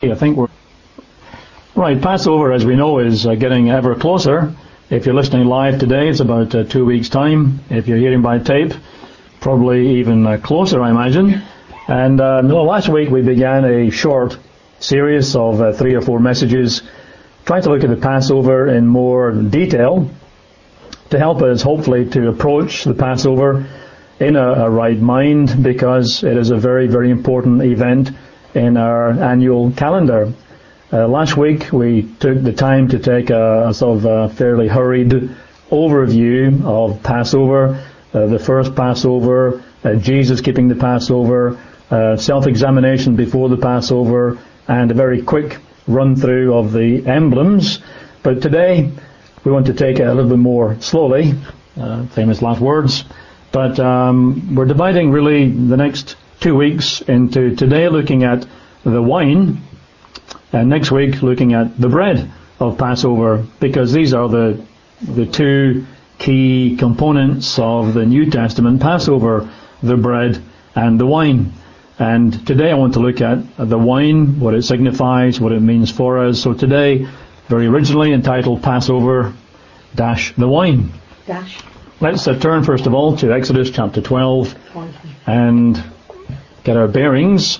I think we're right. Passover, as we know, is getting ever closer. If you're listening live today, it's about 2 weeks' time. If you're hearing by tape, probably even closer, I imagine. And last week we began a short series of 3 or 4 messages, trying to look at the Passover in more detail to help us, hopefully, to approach the Passover in a right mind, because it is a very, very important event in our annual calendar. Last week we took the time to take a sort of fairly hurried overview of Passover, the first Passover, Jesus keeping the Passover, self-examination before the Passover, and a very quick run-through of the emblems. But today we want to take it a little bit more slowly, famous last words, but we're dividing really the next 2 weeks into today looking at the wine, and next week looking at the bread of Passover, because these are the 2 key components of the New Testament Passover, the bread and the wine. And today I want to look at the wine, what it signifies, what it means for us. So today, very originally entitled Passover - the wine. Let's turn first of all to Exodus chapter 12 and get our bearings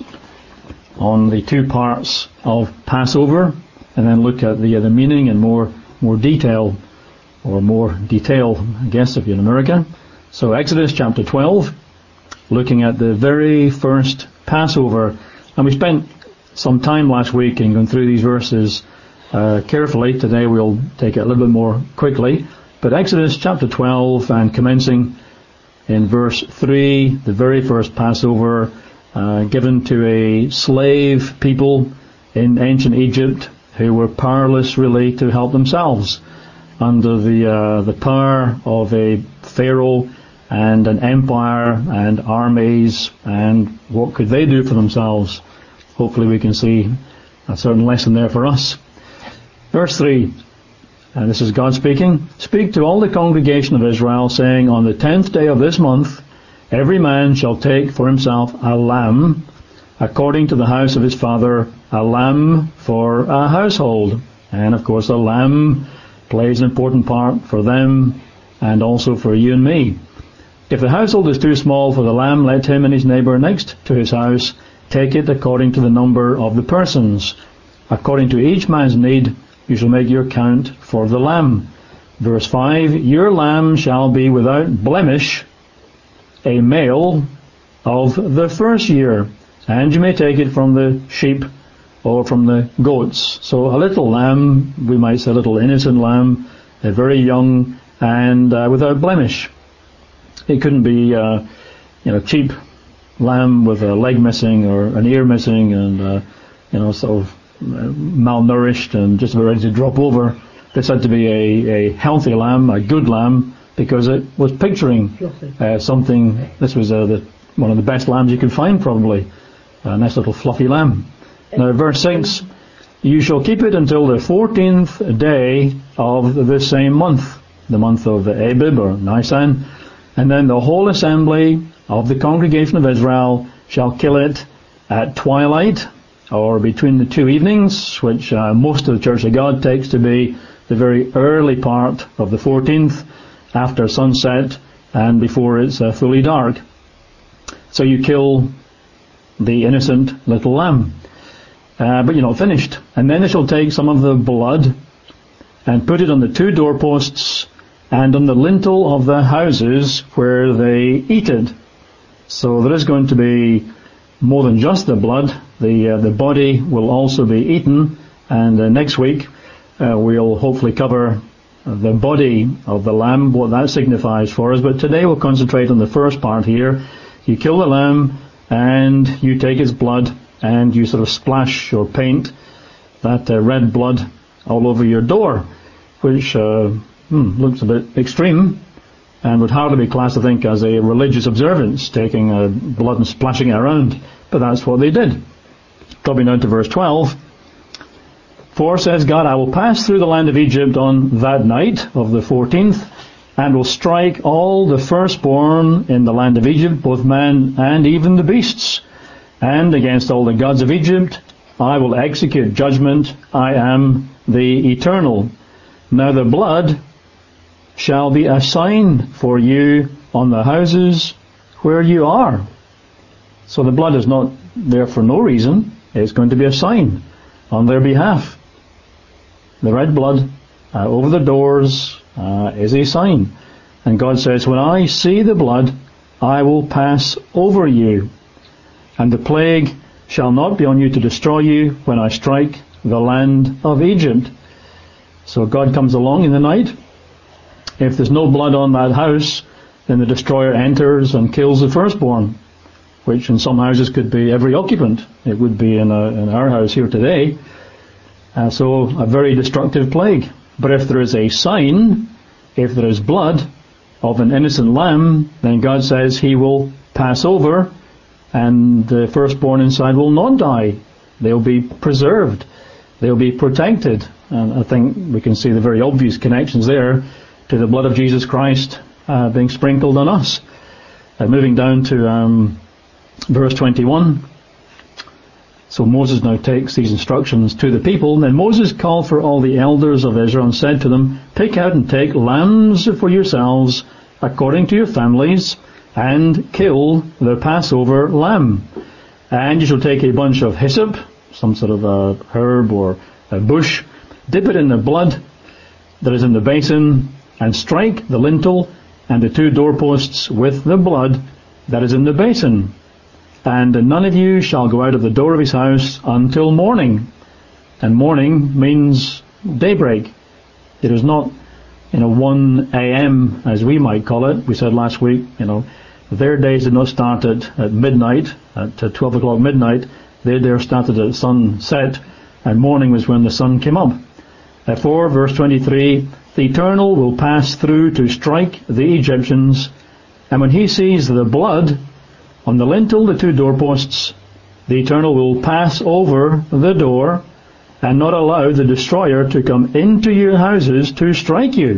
on the 2 parts of Passover, and then look at the meaning in more detail, or more detail, I guess, if you're in America. So Exodus chapter 12, looking at the very first Passover. And we spent some time last week in going through these verses carefully. Today we'll take it a little bit more quickly. But Exodus chapter 12, and commencing in verse 3, the very first Passover given to a slave people in ancient Egypt who were powerless really to help themselves under the power of a pharaoh and an empire and armies, and what could they do for themselves? Hopefully we can see a certain lesson there for us. Verse 3, and this is God speaking, "Speak to all the congregation of Israel, saying, on the 10th day of this month, every man shall take for himself a lamb, according to the house of his father, a lamb for a household." And of course a lamb plays an important part for them and also for you and me. "If the household is too small for the lamb, let him and his neighbour next to his house take it according to the number of the persons. According to each man's need, you shall make your count for the lamb." Verse 5, "Your lamb shall be without blemish, a male of the first year, and you may take it from the sheep or from the goats." So a little lamb, we might say a little innocent lamb, a very young and without blemish. It couldn't be cheap lamb with a leg missing or an ear missing and sort of malnourished and just about ready to drop over. This had to be a healthy lamb, a good lamb, because it was picturing something. This was one of the best lambs you could find, probably. A nice little fluffy lamb. Now verse 6, "You shall keep it until the 14th day of the same month," the month of Abib or Nisan, "and then the whole assembly of the congregation of Israel shall kill it at twilight," or between the 2 evenings, which most of the Church of God takes to be the very early part of the 14th, after sunset and before it's fully dark. So you kill the innocent little lamb. But you're not finished. "And then they shall take some of the blood and put it on the 2 doorposts and on the lintel of the houses where they eat it." So there is going to be more than just the blood. The body will also be eaten, and next week we'll hopefully cover the body of the lamb, what that signifies for us. But today we'll concentrate on the first part here. You kill the lamb and you take its blood and you sort of splash or paint that red blood all over your door, which looks a bit extreme and would hardly be classed, I think, as a religious observance, taking blood and splashing it around. But that's what they did. Dropping down to verse 12. "For, says God, I will pass through the land of Egypt on that night of the 14th, and will strike all the firstborn in the land of Egypt, both man and even the beasts. And against all the gods of Egypt I will execute judgment. I am the eternal. Now the blood shall be a sign for you on the houses where you are. So the blood is not there for no reason. It's going to be a sign on their behalf. The red blood over the doors is a sign. And God says, when I see the blood, I will pass over you. And the plague shall not be on you to destroy you when I strike the land of Egypt. So God comes along in the night. If there's no blood on that house, then the destroyer enters and kills the firstborn, which in some houses could be every occupant. It would be in our house here today. So a very destructive plague. But if there is a sign, if there is blood of an innocent lamb, then God says He will pass over, and the firstborn inside will not die. They'll be preserved. They'll be protected. And I think we can see the very obvious connections there to the blood of Jesus Christ being sprinkled on us. Moving down to verse 21. So Moses now takes these instructions to the people. Then Moses called for all the elders of Israel and said to them, pick out and take lambs for yourselves according to your families, and kill the Passover lamb. And you shall take a bunch of hyssop, some sort of a herb or a bush, dip it in the blood that is in the basin, and strike the lintel and the 2 doorposts with the blood that is in the basin. And none of you shall go out of the door of his house until morning. And morning means daybreak. It is not 1 a.m. as we might call it. We said last week, their days did not start at midnight, at 12 o'clock midnight. Their day started at sunset, and morning was when the sun came up. Therefore, verse 23, the Eternal will pass through to strike the Egyptians, and when he sees the blood on the lintel, the 2 doorposts, the Eternal will pass over the door and not allow the destroyer to come into your houses to strike you.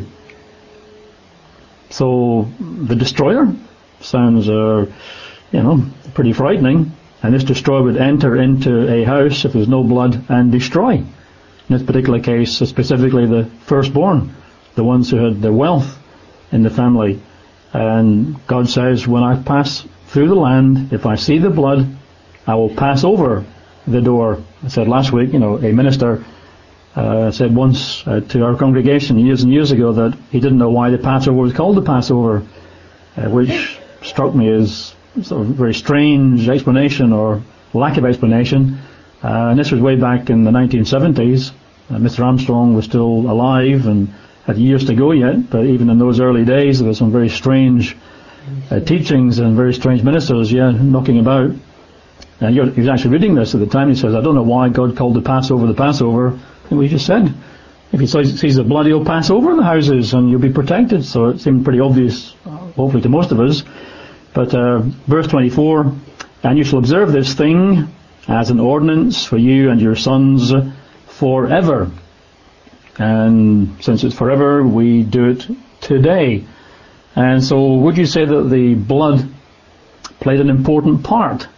So the destroyer sounds, pretty frightening. And this destroyer would enter into a house if there's no blood and destroy. In this particular case, specifically the firstborn, the ones who had the wealth in the family. And God says, when I pass through the land, if I see the blood, I will pass over the door. I said last week, a minister said once to our congregation years and years ago that he didn't know why the Passover was called the Passover, which struck me as sort of very strange explanation or lack of explanation. And this was way back in the 1970s. Mr. Armstrong was still alive and had years to go yet, but even in those early days there were some very strange teachings and very strange ministers, knocking about. And he was actually reading this at the time. He says, I don't know why God called the Passover. And we just said, if he sees the blood, he'll pass over the houses and you'll be protected. So it seemed pretty obvious, hopefully to most of us. But verse 24, and you shall observe this thing as an ordinance for you and your sons forever. And since it's forever, we do it today. And so would you say that the blood played an important part?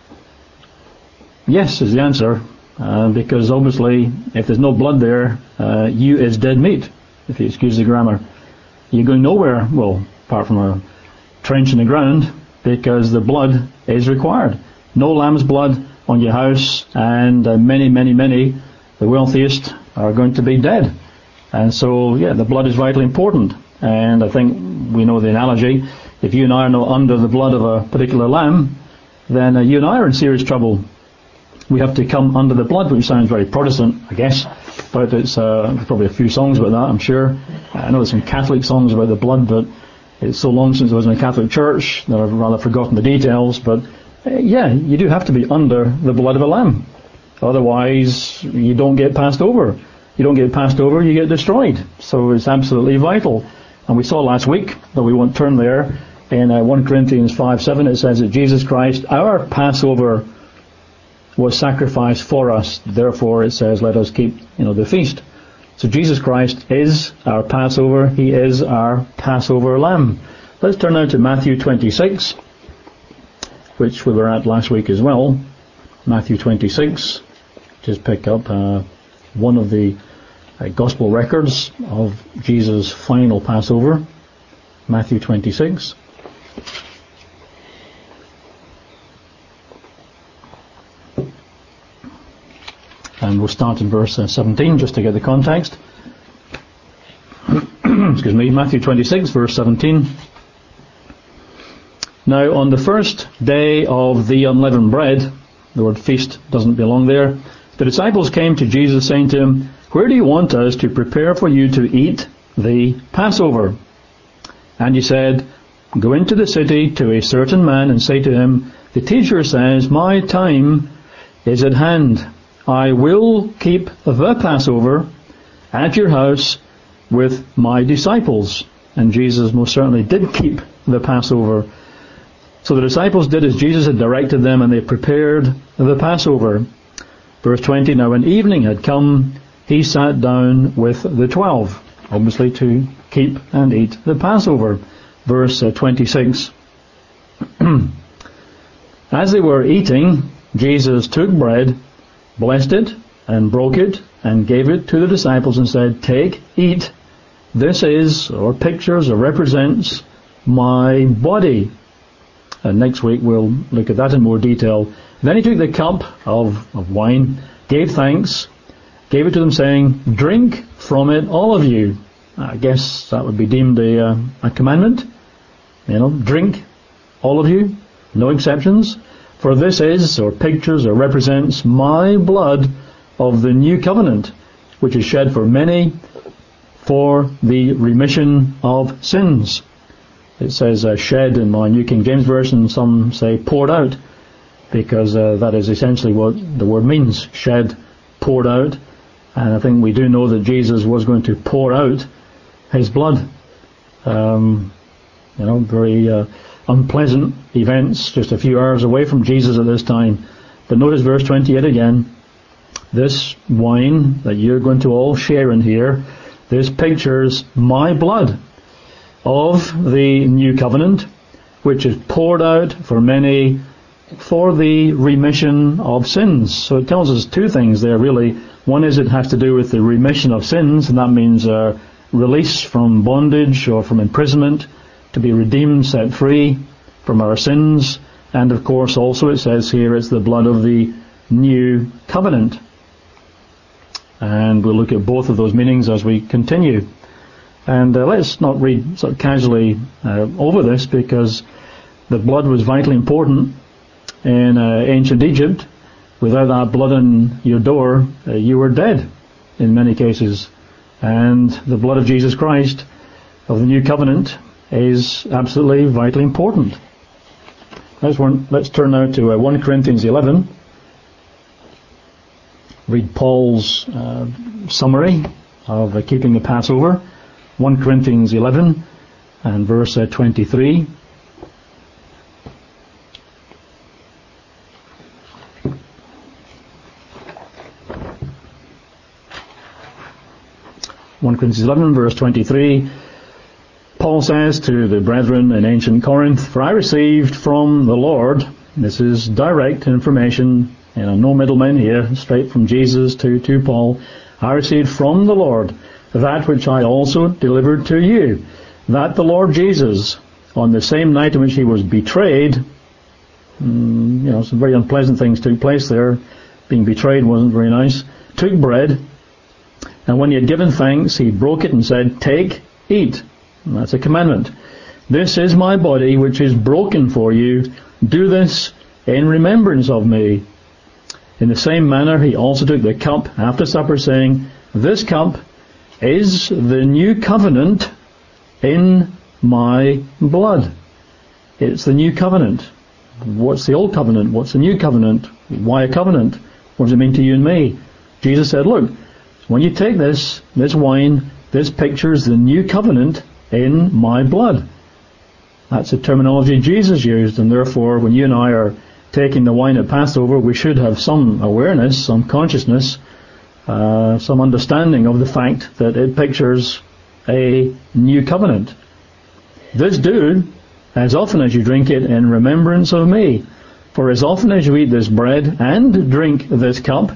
Yes is the answer, because obviously if there's no blood there, you is dead meat, if you excuse the grammar. You're going nowhere, well, apart from a trench in the ground, because the blood is required. No lamb's blood on your house, and many, the wealthiest, are going to be dead. And so, the blood is vitally important. And I think we know the analogy. If you and I are not under the blood of a particular lamb, then you and I are in serious trouble. We have to come under the blood, which sounds very Protestant, I guess. But it's probably a few songs about that, I'm sure. I know there's some Catholic songs about the blood, but it's so long since I was in a Catholic church that I've rather forgotten the details. But you do have to be under the blood of a lamb. Otherwise, you don't get passed over. You don't get passed over, you get destroyed. So it's absolutely vital. And we saw last week, though we won't turn there, in 1 Corinthians 5:7, it says that Jesus Christ, our Passover, was sacrificed for us. Therefore, it says, let us keep, the feast. So Jesus Christ is our Passover. He is our Passover lamb. Let's turn now to Matthew 26, which we were at last week as well. Matthew 26. just pick up one of the Gospel records of Jesus' final Passover, Matthew 26. And we'll start in verse 17 just to get the context. Excuse me, Matthew 26, verse 17. Now on the first day of the unleavened bread, the word feast doesn't belong there, the disciples came to Jesus saying to him, "Where do you want us to prepare for you to eat the Passover?" And he said, "Go into the city to a certain man and say to him, the teacher says, my time is at hand. I will keep the Passover at your house with my disciples." And Jesus most certainly did keep the Passover. So the disciples did as Jesus had directed them, and they prepared the Passover. Verse 20, now when evening had come, he sat down with the 12, obviously to keep and eat the Passover. Verse 26. As they were eating, Jesus took bread, blessed it, and broke it, and gave it to the disciples and said, "Take, eat. This is, or pictures, or represents, my body." And next week we'll look at that in more detail. Then he took the cup of wine, gave thanks, gave it to them saying, "Drink from it, all of you." I guess that would be deemed a commandment. Drink, all of you, no exceptions. "For this is, or pictures, or represents, my blood of the new covenant, which is shed for many for the remission of sins." It says shed in my New King James Version. Some say poured out, because that is essentially what the word means. Shed, poured out. And I think we do know that Jesus was going to pour out his blood. Very unpleasant events just a few hours away from Jesus at this time. But notice verse 28 again. This wine that you're going to all share in here, this pictures my blood of the new covenant, which is poured out for many for the remission of sins. So it tells us two things there really. One is it has to do with the remission of sins, and that means release from bondage or from imprisonment, to be redeemed, set free from our sins. And of course also it says here it's the blood of the new covenant. And we'll look at both of those meanings as we continue. And let's not read sort of casually over this, because the blood was vitally important in ancient Egypt. Without that blood on your door, you were dead in many cases. And the blood of Jesus Christ of the new covenant is absolutely vitally important. Let's turn now to 1 Corinthians 11. Read Paul's summary of keeping the Passover. 1 Corinthians 11 and verse 23. Corinthians 11 verse 23, Paul says to the brethren in ancient Corinth, "For I received from the Lord," this is direct information, no middlemen here, straight from Jesus to Paul, "I received from the Lord that which I also delivered to you, that the Lord Jesus, on the same night in which he was betrayed," some very unpleasant things took place there. Being betrayed wasn't very nice. "Took bread, and when he had given thanks, he broke it and said, 'Take, eat.'" And that's a commandment. "This is my body, which is broken for you. Do this in remembrance of me." In the same manner, he also took the cup after supper, saying, "This cup is the new covenant in my blood." It's the new covenant. What's the old covenant? What's the new covenant? Why a covenant? What does it mean to you and me? Jesus said, look, when you take this wine, this pictures the new covenant in my blood. That's the terminology Jesus used, and therefore when you and I are taking the wine at Passover, we should have some awareness, some consciousness, some understanding of the fact that it pictures a new covenant. "This do, as often as you drink it, in remembrance of me. For as often as you eat this bread and drink this cup,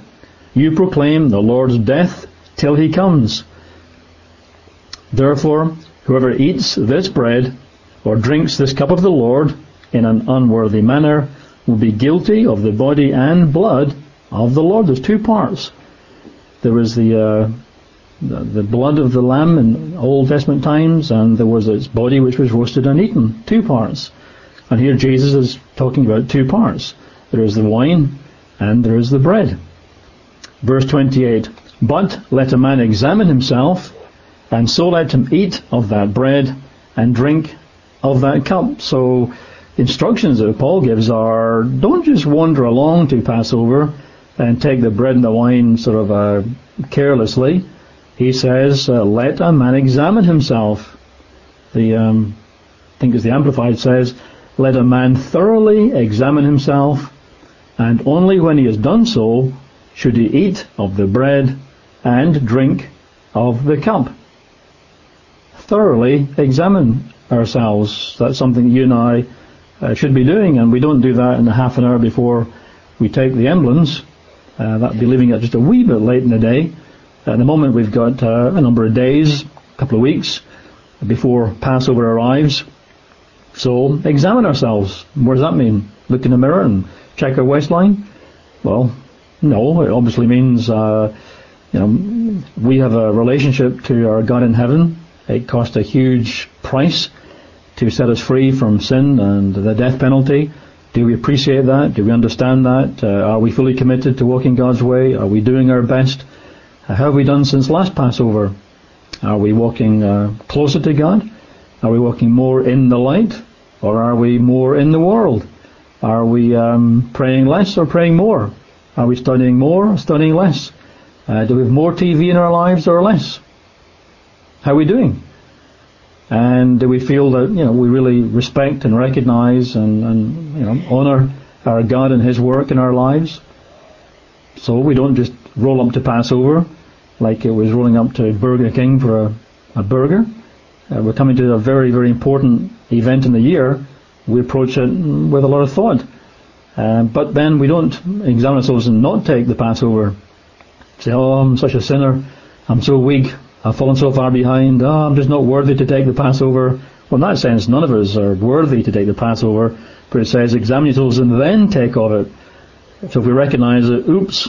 You proclaim the Lord's death till he comes. Therefore, whoever eats this bread or drinks this cup of the Lord in an unworthy manner will be guilty of the body and blood of the Lord. There's two parts. There was the blood of the lamb in Old Testament times, and there was its body which was roasted and eaten. Two parts. And here Jesus is talking about two parts. There is the wine and there is the bread. Verse 28, but let a man examine himself, and so let him eat of that bread and drink of that cup. So the instructions that Paul gives are, don't just wander along to Passover and take the bread and the wine sort of carelessly. He says, let a man examine himself. I think as the Amplified says, let a man thoroughly examine himself, and only when he has done so should he eat of the bread and drink of the cup. Thoroughly examine ourselves. That's something you and I should be doing, and we don't do that in a half an hour before we take the emblems. That'd be leaving it just a wee bit late in the day. At the moment we've got a number of days, a couple of weeks before Passover arrives. So examine ourselves. What does that mean? Look in the mirror and check our waistline? Well, no. It obviously means we have a relationship to our God in heaven. It cost a huge price to set us free from sin and the death penalty. Do we appreciate that? Do we understand that? Are we fully committed to walking God's way? Are we doing our best? How have we done since last Passover? Are we walking closer to God? Are we walking more in the light? Or are we more in the world? Are we praying less or praying more? Are we studying more or studying less? Do we have more TV in our lives or less? How are we doing? And do we feel that we really respect and recognize and honor our God and His work in our lives? So we don't just roll up to Passover like it was rolling up to Burger King for a burger. We're coming to a very, very important event in the year. We approach it with a lot of thought. But then we don't examine ourselves and not take the Passover. Say, oh, I'm such a sinner. I'm so weak. I've fallen so far behind. Oh, I'm just not worthy to take the Passover. Well, in that sense, none of us are worthy to take the Passover. But it says, examine yourselves and then take of it. So if we recognize that, oops,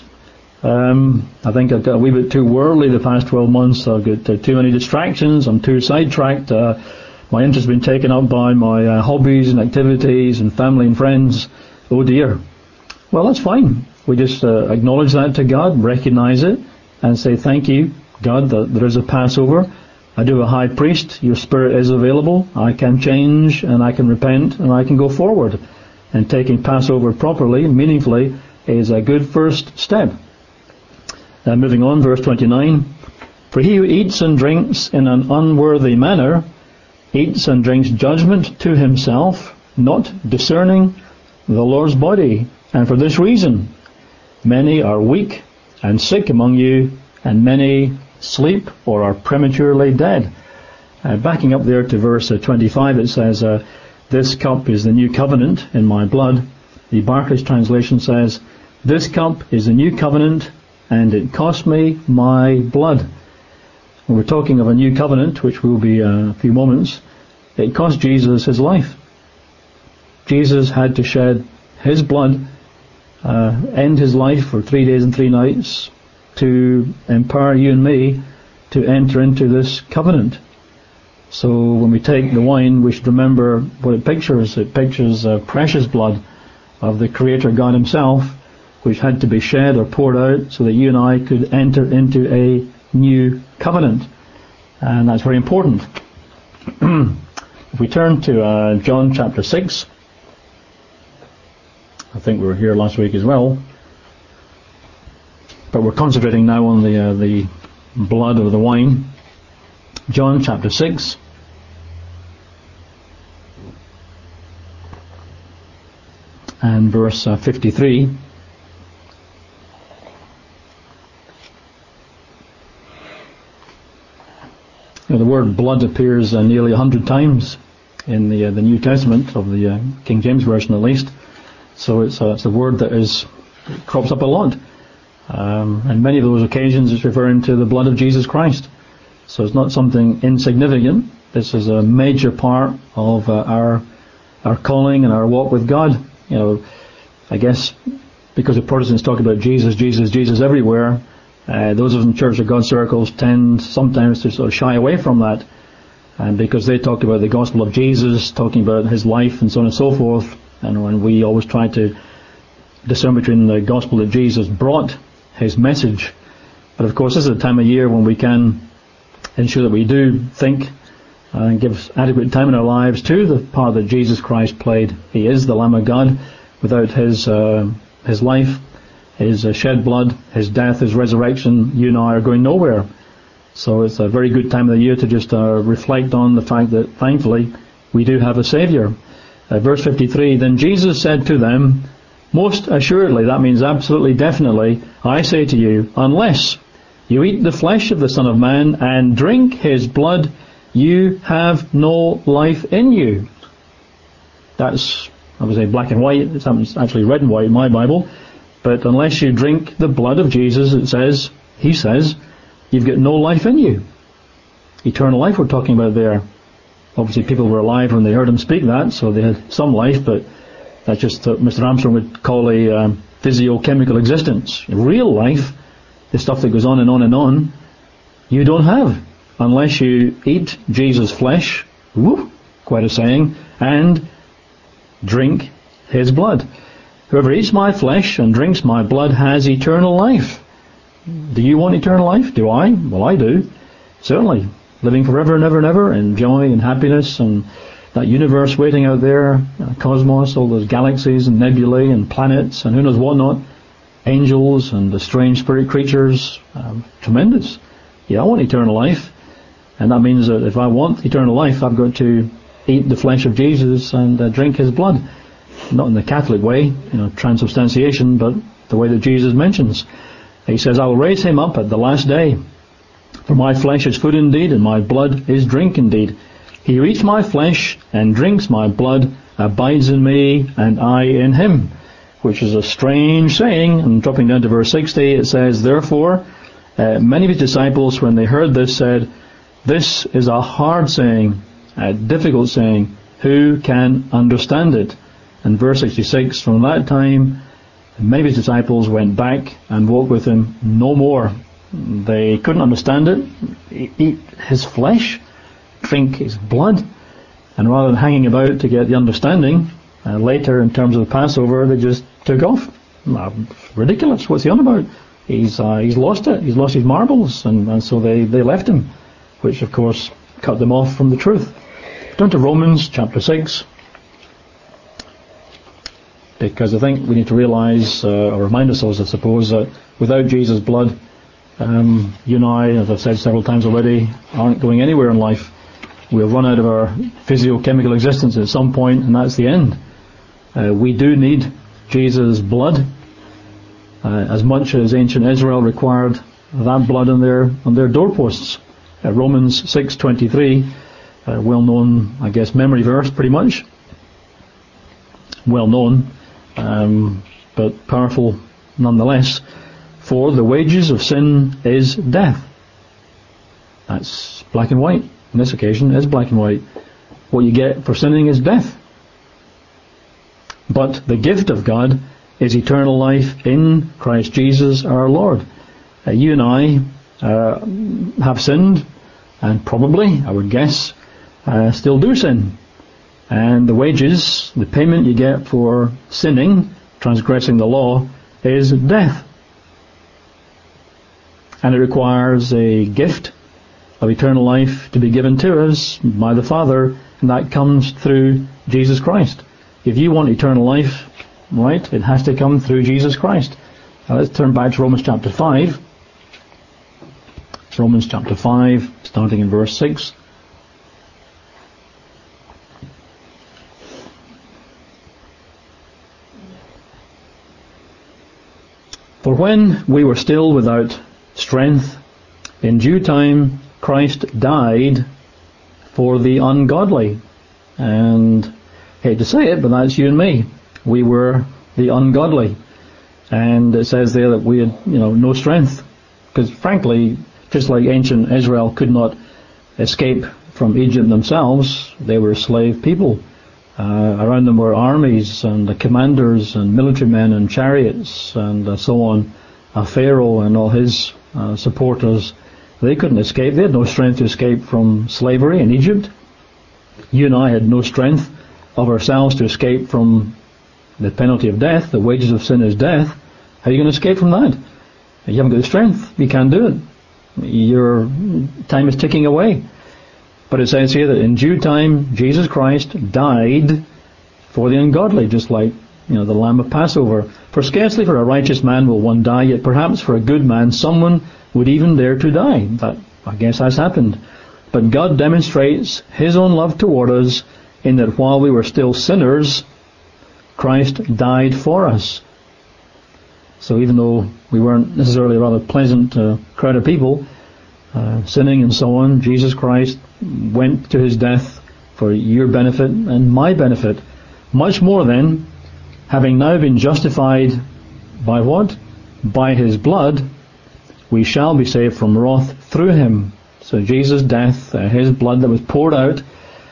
I think I've got a wee bit too worldly the past 12 months. I've got too many distractions. I'm too sidetracked. My interest has been taken up by my hobbies and activities and family and friends. Oh dear. Well, that's fine. We just acknowledge that to God, recognize it, and say, thank you, God, that there is a Passover. I do have a high priest. Your Spirit is available. I can change and I can repent and I can go forward. And taking Passover properly, meaningfully, is a good first step. Moving on, verse 29. For he who eats and drinks in an unworthy manner eats and drinks judgment to himself, not discerning the Lord's body. And for this reason, many are weak and sick among you, and many sleep or are prematurely dead. Backing up there to verse 25, it says, this cup is the new covenant in my blood. The Barclay's translation says, this cup is the new covenant, and it cost me my blood. When we're talking of a new covenant, which will be a few moments, it cost Jesus his life. Jesus had to shed his blood, end his life for 3 days and 3 nights to empower you and me to enter into this covenant. So when we take the wine, we should remember what it pictures. It pictures precious blood of the Creator God Himself, which had to be shed or poured out so that you and I could enter into a new covenant. And that's very important. If we turn to John chapter 6, I think we were here last week as well, but we're concentrating now on the blood of the wine. John chapter 6. And verse 53. The word blood appears nearly 100 times in the New Testament, of the King James Version at least. So it's a word that crops up a lot. And many of those occasions it's referring to the blood of Jesus Christ. So it's not something insignificant. This is a major part of our calling and our walk with God. You know, I guess because the Protestants talk about Jesus, Jesus, Jesus everywhere, those of us in Church of God circles tend sometimes to sort of shy away from that. And because they talk about the gospel of Jesus, talking about his life and so on and so forth, and we always try to discern between the gospel that Jesus brought, his message. But of course this is a time of year when we can ensure that we do think and give adequate time in our lives to the part that Jesus Christ played. He is the Lamb of God. Without his life, his shed blood, his death, his resurrection, you and I are going nowhere. So it's a very good time of the year to just reflect on the fact that thankfully we do have a Saviour. Verse 53, then Jesus said to them, most assuredly, that means absolutely definitely, I say to you, unless you eat the flesh of the Son of Man and drink his blood, you have no life in you. That's, I would say, black and white. It's actually red and white in my Bible. But unless you drink the blood of Jesus, he says, you've got no life in you. Eternal life we're talking about there. Obviously people were alive when they heard him speak that, so they had some life, but that's just what Mr. Armstrong would call a physiochemical existence. Real life, the stuff that goes on and on and on, you don't have unless you eat Jesus' flesh, quite a saying, and drink his blood. Whoever eats my flesh and drinks my blood has eternal life. Do you want eternal life? Do I? Well, I do. Certainly. Living forever and ever and ever in joy and happiness and that universe waiting out there, cosmos, all those galaxies and nebulae and planets and who knows what not, angels and the strange spirit creatures, tremendous. Yeah, I want eternal life. And that means that if I want eternal life, I've got to eat the flesh of Jesus and drink his blood. Not in the Catholic way, transubstantiation, but the way that Jesus mentions. He says, I will raise him up at the last day. For my flesh is food indeed, and my blood is drink indeed. He who eats my flesh and drinks my blood abides in me, and I in him. Which is a strange saying. And dropping down to verse 60, it says, therefore, many of his disciples, when they heard this, said, this is a hard saying, a difficult saying. Who can understand it? And verse 66, from that time, many of his disciples went back and walked with him no more. They couldn't understand it. Eat his flesh, drink his blood. And rather than hanging about to get the understanding, later in terms of the Passover, they just took off. Ridiculous. What's he on about? He's lost it. He's lost his marbles. And so they left him, which of course cut them off from the truth. Turn to Romans chapter 6. Because I think we need to realize, or remind ourselves, I suppose, that without Jesus' blood, you and I, as I've said several times already, aren't going anywhere in life. We'll run out of our physiochemical existence at some point, and that's the end. We do need Jesus' blood, as much as ancient Israel required that blood on their doorposts. Romans 6:23, well-known, I guess, memory verse, pretty much. Well-known, but powerful nonetheless. For the wages of sin is death. That's black and white. On this occasion, it is black and white. What you get for sinning is death. But the gift of God is eternal life in Christ Jesus our Lord. You and I have sinned, and probably, I would guess, still do sin. And the wages, the payment you get for sinning, transgressing the law, is death. And it requires a gift of eternal life to be given to us by the Father, and that comes through Jesus Christ. If you want eternal life, right, it has to come through Jesus Christ. Now let's turn back to Romans chapter 5. Romans chapter 5, starting in verse 6. For when we were still without strength, in due time Christ died for the ungodly. And I hate to say it, but that's you and me. We were the ungodly. And it says there that we had, no strength. Because frankly, just like ancient Israel could not escape from Egypt themselves, they were slave people. Around them were armies and the commanders and military men and chariots and so on. Pharaoh and all his supporters, they couldn't escape. They had no strength to escape from slavery in Egypt. You and I had no strength of ourselves to escape from the penalty of death. The wages of sin is death. How are you going to escape from that? You haven't got the strength. You can't do it. Your time is ticking away. But it says here that in due time, Jesus Christ died for the ungodly, just like, the Lamb of Passover. For scarcely for a righteous man will one die, yet perhaps for a good man someone would even dare to die. That, I guess, has happened. But God demonstrates His own love toward us in that while we were still sinners, Christ died for us. So even though we weren't necessarily a rather pleasant crowd of people, sinning and so on, Jesus Christ went to His death for your benefit and my benefit. Much more then, having now been justified by what? By His blood, we shall be saved from wrath through Him. So Jesus' death, His blood that was poured out,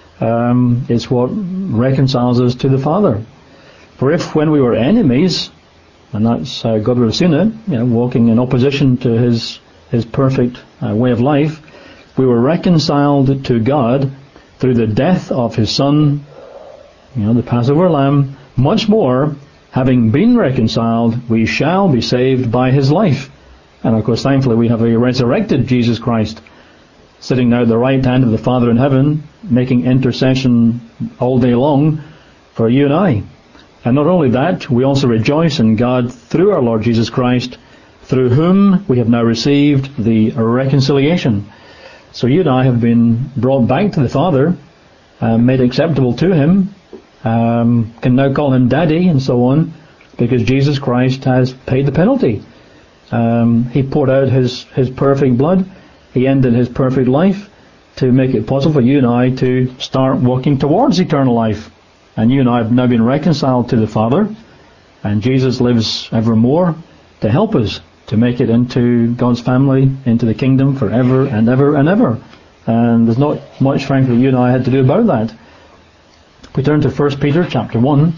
is what reconciles us to the Father. For if when we were enemies, and that's how God would have seen it, walking in opposition to His perfect way of life, we were reconciled to God through the death of His Son, the Passover Lamb. Much more, having been reconciled, we shall be saved by His life. And of course, thankfully, we have a resurrected Jesus Christ sitting now at the right hand of the Father in heaven, making intercession all day long for you and I. And not only that, we also rejoice in God through our Lord Jesus Christ, through whom we have now received the reconciliation. So you and I have been brought back to the Father, made acceptable to Him, can now call Him Daddy and so on, because Jesus Christ has paid the penalty. He poured out His perfect blood. He ended His perfect life to make it possible for you and I to start walking towards eternal life. And you and I have now been reconciled to the Father, and Jesus lives evermore to help us to make it into God's family, into the kingdom forever and ever and ever. And there's not much, frankly, you and I had to do about that. We turn to 1 Peter chapter 1.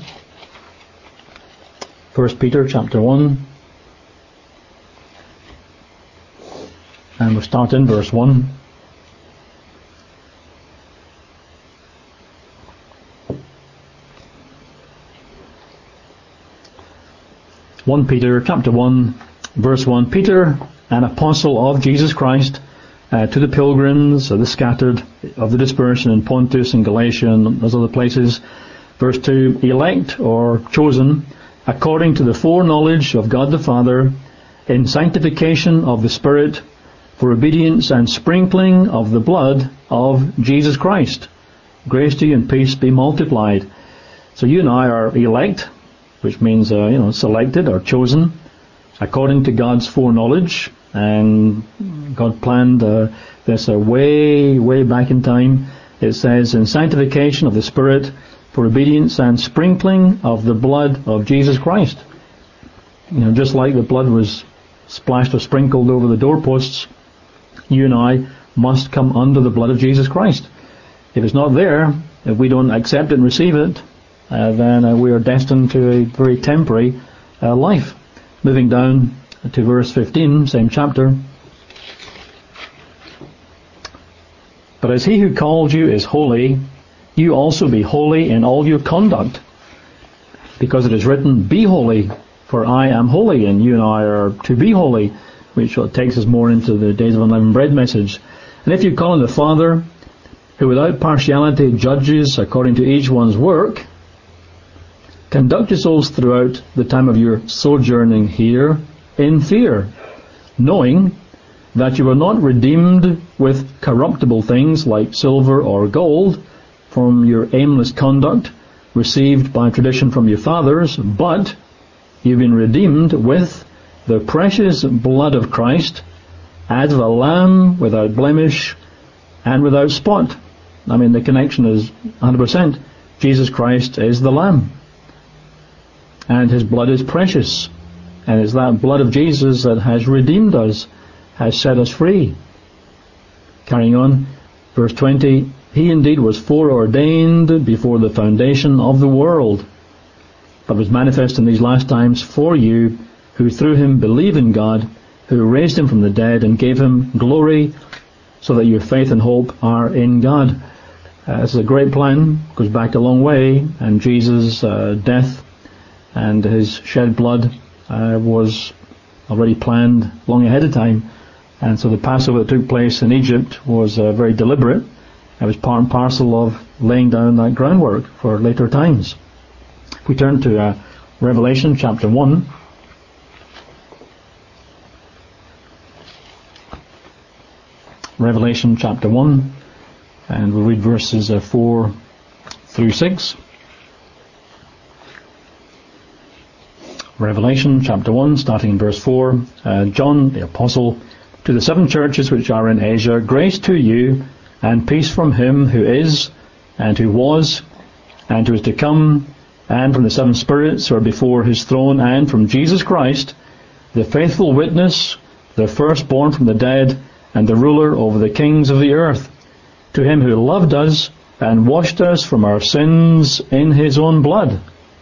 1 Peter chapter 1. And we'll start in verse 1. Peter chapter 1, verse 1. Peter, an apostle of Jesus Christ, to the pilgrims, the scattered, of the dispersion in Pontus and Galatia and those other places. Verse 2, elect or chosen according to the foreknowledge of God the Father, in sanctification of the Spirit, for obedience and sprinkling of the blood of Jesus Christ. Grace to you and peace be multiplied. So you and I are elect, which means, selected or chosen, according to God's foreknowledge. And God planned this way, way back in time. It says, in sanctification of the Spirit, for obedience and sprinkling of the blood of Jesus Christ. Just like the blood was splashed or sprinkled over the doorposts, you and I must come under the blood of Jesus Christ. If it's not there, if we don't accept it and receive it, then we are destined to a very temporary life. Moving down to verse 15, same chapter. But as He who called you is holy, you also be holy in all your conduct, because it is written, be holy, for I am holy, and you and I are to be holy, which takes us more into the days of unleavened bread message. And if you call on the Father, who without partiality judges according to each one's work, conduct yourselves throughout the time of your sojourning here in fear, knowing that you were not redeemed with corruptible things like silver or gold from your aimless conduct received by tradition from your fathers, but you've been redeemed with the precious blood of Christ, as of a lamb without blemish and without spot. The connection is 100%. Jesus Christ is the lamb, and His blood is precious. And it's that blood of Jesus that has redeemed us, has set us free. Carrying on, verse 20, He indeed was foreordained before the foundation of the world, but was manifest in these last times for you, who through Him believe in God, who raised Him from the dead and gave Him glory, so that your faith and hope are in God. This is a great plan, goes back a long way, and Jesus' death and His shed blood was already planned long ahead of time. And so the Passover that took place in Egypt was very deliberate. It was part and parcel of laying down that groundwork for later times. If we turn to Revelation chapter 1. Revelation chapter 1, and we'll read verses 4 through 6. Revelation chapter 1, starting in verse 4. John the Apostle, to the 7 churches which are in Asia, grace to you and peace from Him who is, and who was, and who is to come, and from the 7 spirits who are before His throne, and from Jesus Christ, the faithful witness, the firstborn from the dead, and the ruler over the kings of the earth. To Him who loved us and washed us from our sins in His own blood,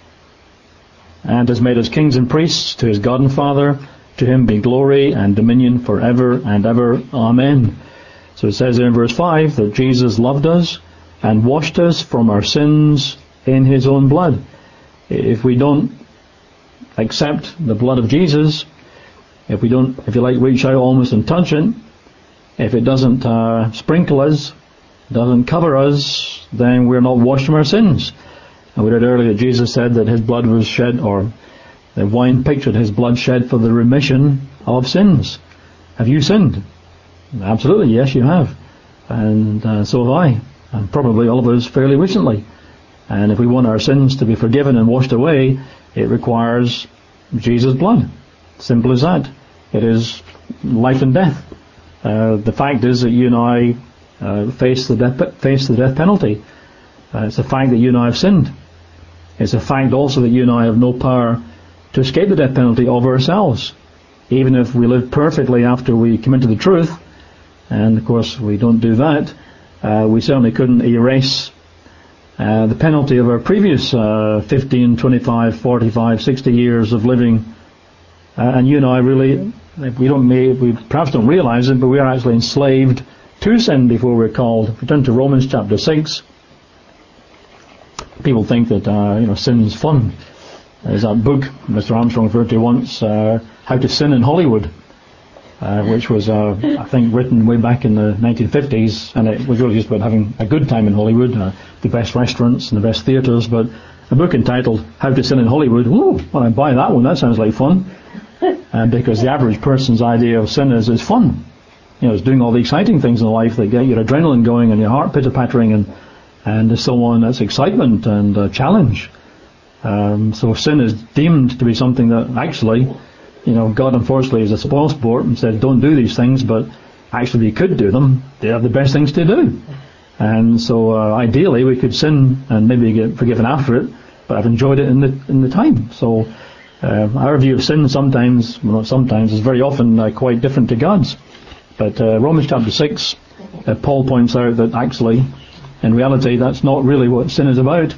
and has made us kings and priests to His God and Father. To Him be glory and dominion forever and ever. Amen. So it says there in verse 5 that Jesus loved us and washed us from our sins in His own blood. If we don't accept the blood of Jesus, if we don't, if you like, reach out almost and touch it, if it doesn't sprinkle us, doesn't cover us, then we're not washed from our sins. And we read earlier that Jesus said that His blood was shed, or the wine pictured His blood shed for the remission of sins. Have you sinned? Absolutely, yes you have. And so have I. And probably all of us fairly recently. And if we want our sins to be forgiven and washed away, it requires Jesus' blood. Simple as that. It is life and death. The fact is that you and I face the death penalty. It's a fact that you and I have sinned. It's a fact also that you and I have no power to escape the death penalty of ourselves. Even if we live perfectly after we come into the truth, and of course we don't do that, we certainly couldn't erase the penalty of our previous 15, 25, 45, 60 years of living. And you and I really, we perhaps don't realize it, but we are actually enslaved to sin before we're called. If we turn to Romans chapter 6, people think that sin is fun. There's that book Mr. Armstrong referred to once, How to Sin in Hollywood, which was I think written way back in the 1950s, and it was really just about having a good time in Hollywood, the best restaurants and the best theatres. But a book entitled How to Sin in Hollywood, well, I buy that one, that sounds like fun. Because the average person's idea of sin is fun. It's doing all the exciting things in life that get your adrenaline going and your heart pitter-pattering and so on. That's excitement and challenge. So sin is deemed to be something that actually, God unfortunately is a spoilsport and said don't do these things, but actually you could do them. They are the best things to do. And so ideally we could sin and maybe get forgiven after it, but I've enjoyed it in the time. So our view of sin sometimes, well not sometimes, is very often quite different to God's. But Romans chapter 6, Paul points out that actually, in reality, that's not really what sin is about.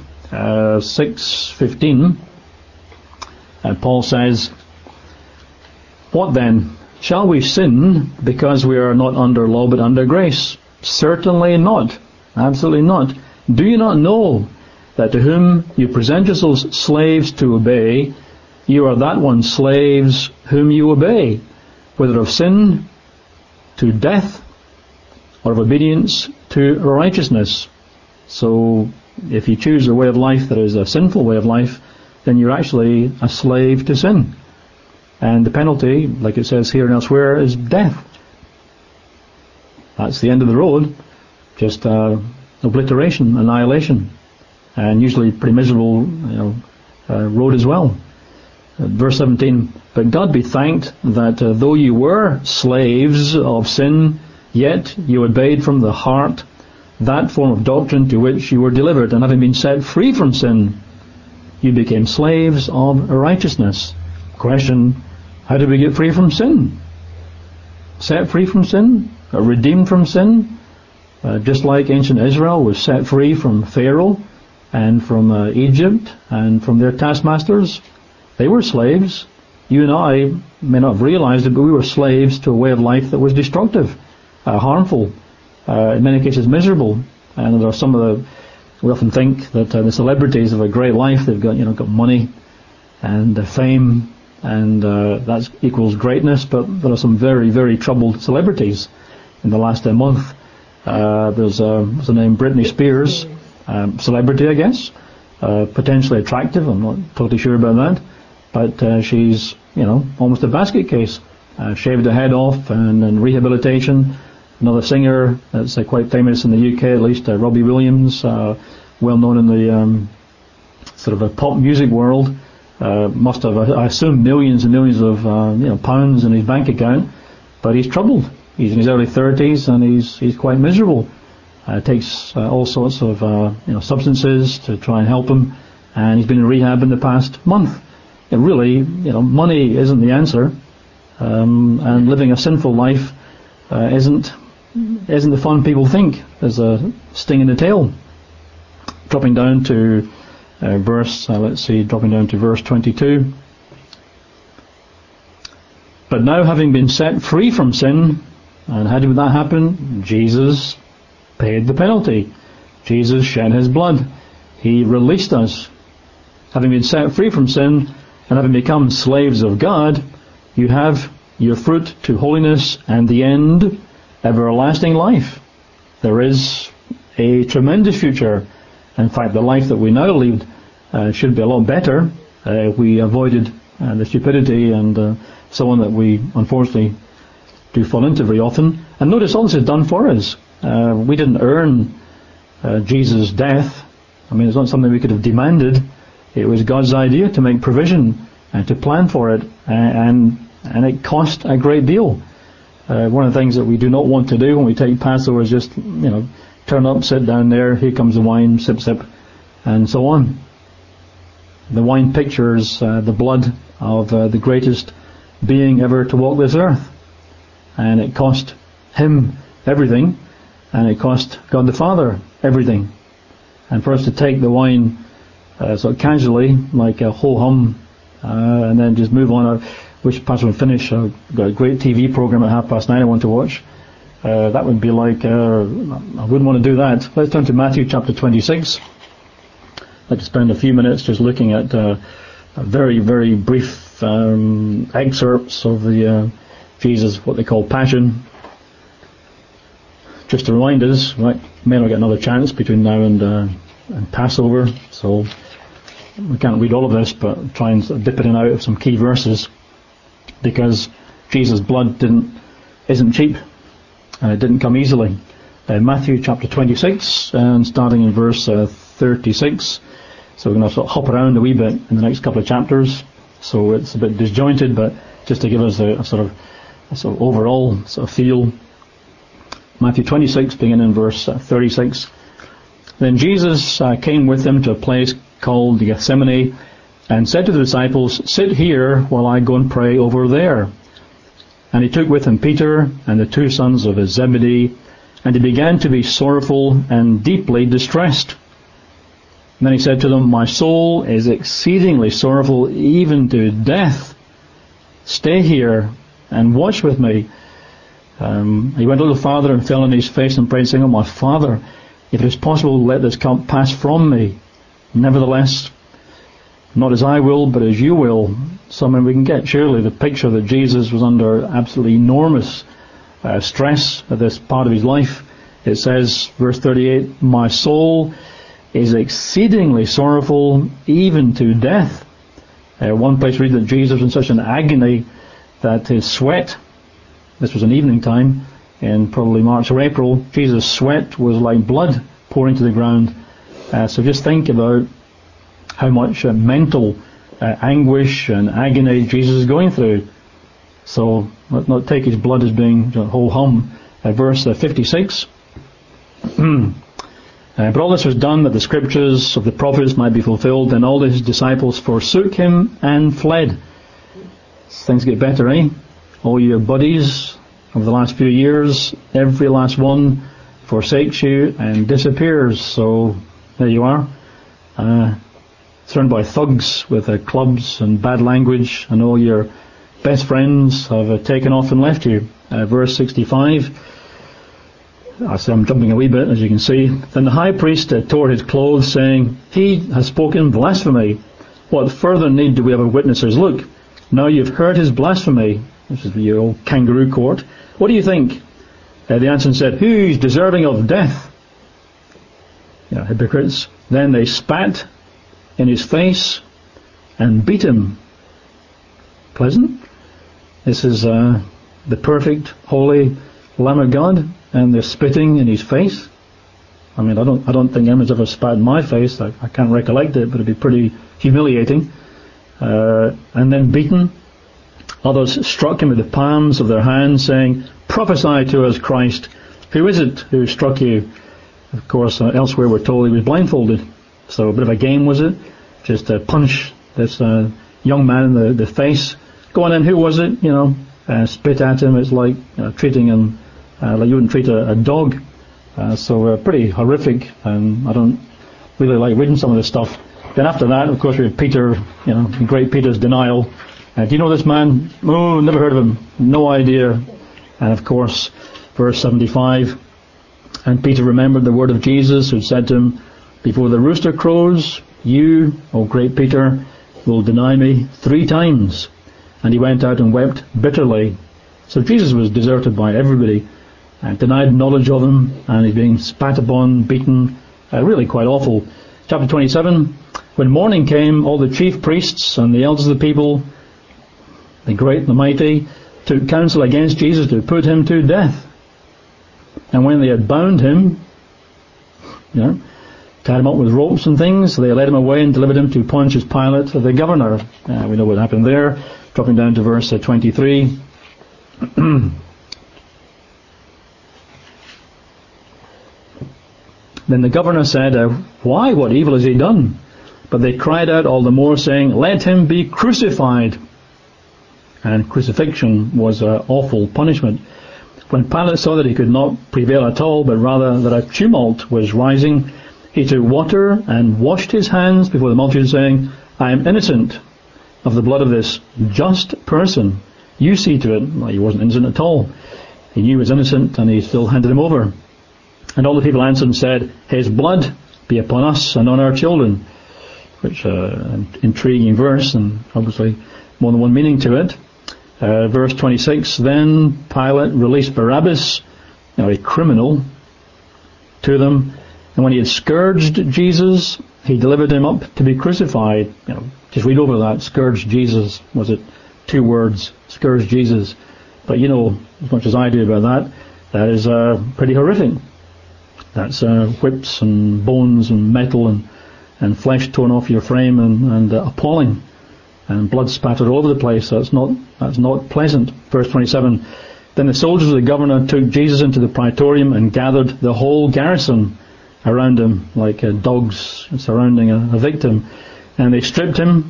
6:15, Paul says, "What then? Shall we sin because we are not under law but under grace? Certainly not. Absolutely not. Do you not know that to whom you present yourselves slaves to obey, you are that one slaves whom you obey, whether of sin to death or of obedience to righteousness?" So if you choose a way of life that is a sinful way of life, then you're actually a slave to sin. And the penalty, like it says here and elsewhere, is death. That's the end of the road. Just obliteration, annihilation. And usually pretty miserable road as well. Verse 17, "But God be thanked that though you were slaves of sin, yet you obeyed from the heart that form of doctrine to which you were delivered, and having been set free from sin, you became slaves of righteousness." Question, How do we get free from sin? Set free from sin? Redeemed from sin? Just like ancient Israel was set free from Pharaoh and from Egypt and from their taskmasters. They were slaves. You and I may not have realized it, but we were slaves to a way of life that was destructive, harmful, in many cases miserable. And there are some of we often think that the celebrities have a great life. They've got money and fame, and that equals greatness. But there are some very, very troubled celebrities in the last month. There's a name, Britney Spears, celebrity, I guess, potentially attractive. I'm not totally sure about that, but she's almost a basket case. Shaved her head off and rehabilitation. Another singer that's quite famous in the UK, at least, Robbie Williams, well known in the sort of a pop music world, must have, I assume, millions and millions of pounds in his bank account, but he's troubled. He's in his early 30s and he's quite miserable. Takes all sorts of substances to try and help him, and he's been in rehab in the past month. Really, money isn't the answer, and living a sinful life isn't the fun people think. There's a sting in the tail. Dropping down to verse 22. But now, having been set free from sin, and how did that happen? Jesus paid the penalty. Jesus shed his blood. He released us. Having been set free from sin and having become slaves of God, you have your fruit to holiness and the end, everlasting life. There is a tremendous future. In fact, the life that we now lead should be a lot better if we avoided the stupidity and so on that we unfortunately do fall into very often. And notice all this is done for us. We didn't earn Jesus' death. I mean, it's not something we could have demanded. It was God's idea to make provision and to plan for it, and it cost a great deal. One of the things that we do not want to do when we take Passover is just, turn up, sit down there, here comes the wine, sip, sip, and so on. The wine pictures the blood of the greatest being ever to walk this earth. And it cost him everything, and it cost God the Father everything. And for us to take the wine sort of casually, like a ho-hum, and then just move on, which Pastor would finish, I've got a great TV program at 9:30 I want to watch. That would be like, I wouldn't want to do that. Let's turn to Matthew chapter 26. I'd like to spend a few minutes just looking at a very, very brief excerpts of the Jesus, what they call Passion. Just to remind us, right, may not get another chance between now and Passover, so we can't read all of this, but try and sort of dip in and out of some key verses, because Jesus' blood isn't cheap, and it didn't come easily. Matthew chapter 26, and starting in verse 36. So we're going to sort of hop around a wee bit in the next couple of chapters, so it's a bit disjointed, but just to give us a sort of overall sort of feel. Matthew 26, beginning in verse 36. Then Jesus came with them to a place called Gethsemane, and said to the disciples, "Sit here while I go and pray over there." And he took with him Peter and the two sons of Zebedee, and he began to be sorrowful and deeply distressed. And then he said to them, "My soul is exceedingly sorrowful, even to death. Stay here and watch with me." He went a little farther and fell on his face and prayed, saying, "Oh, my Father, if it is possible, let this cup pass from me. Nevertheless, not as I will, but as you will." So, I mean, we can get surely the picture that Jesus was under absolutely enormous stress at this part of his life. It says, verse 38, "My soul is exceedingly sorrowful, even to death." One place read that Jesus was in such an agony that his sweat, this was an evening time in probably March or April, Jesus' sweat was like blood pouring to the ground. So just think about how much mental anguish and agony Jesus is going through. So let's not take his blood as being ho-hum. Verse 56. But all this was done that the scriptures of the prophets might be fulfilled, and all his disciples forsook him and fled. Things get better, eh? All your buddies over the last few years, every last one forsakes you and disappears. So there you are, surrounded by thugs with clubs and bad language, and all your best friends have taken off and left you. Verse 65. I'm jumping a wee bit, as you can see. Then the high priest tore his clothes, saying, "He has spoken blasphemy. What further need do we have of witnesses? Look, now you've heard his blasphemy." This is your old kangaroo court. "What do you think?" The answer said, "Who's deserving of death?" Hypocrites. Then they spat in his face and beat him. Pleasant? This is the perfect, holy Lamb of God, and they're spitting in his face. I mean, I don't think anyone's ever spat in my face. I can't recollect it, but it'd be pretty humiliating. And then beaten. Others struck him with the palms of their hands, saying, "Prophesy to us, Christ. Who is it who struck you?" Of course, elsewhere we're told he was blindfolded. So a bit of a game, was it? Just punch this young man in the face. Go on then, who was it? Spit at him. It's like treating him like you wouldn't treat a dog. So pretty horrific, and I don't really like reading some of this stuff. Then after that, of course, we have Peter, great Peter's denial. Do you know this man? Oh, never heard of him. No idea. And of course, verse 75, and Peter remembered the word of Jesus, who said to him, "Before the rooster crows, you, O great Peter, will deny me 3 times. And he went out and wept bitterly. So Jesus was deserted by everybody, and denied knowledge of him, and he's being spat upon, beaten, really quite awful. Chapter 27, when morning came, all the chief priests and the elders of the people, the great and the mighty, took counsel against Jesus to put him to death. And when they had bound him, tied him up with ropes and things, they led him away and delivered him to Pontius Pilate, the governor. We know what happened there. Dropping down to verse 23. Then the governor said, "Why? What evil has he done?" But they cried out all the more, saying, "Let him be crucified." And crucifixion was an awful punishment. When Pilate saw that he could not prevail at all, but rather that a tumult was rising, he took water and washed his hands before the multitude, saying, "I am innocent of the blood of this just person. You see to it." Well, he wasn't innocent at all. He knew he was innocent, and he still handed him over. And all the people answered and said, "His blood be upon us and on our children." Which an intriguing verse, and obviously more than one meaning to it. Verse 26, then Pilate released Barabbas, a criminal, to them. And when he had scourged Jesus, he delivered him up to be crucified. Just read over that. Scourged Jesus. Was it 2 words? Scourged Jesus. But as much as I do about that is pretty horrific. That's whips and bones and metal and flesh torn off your frame and appalling. And blood spattered all over the place. That's not pleasant. Verse 27. Then the soldiers of the governor took Jesus into the praetorium and gathered the whole garrison around him, like dogs surrounding a victim. And they stripped him,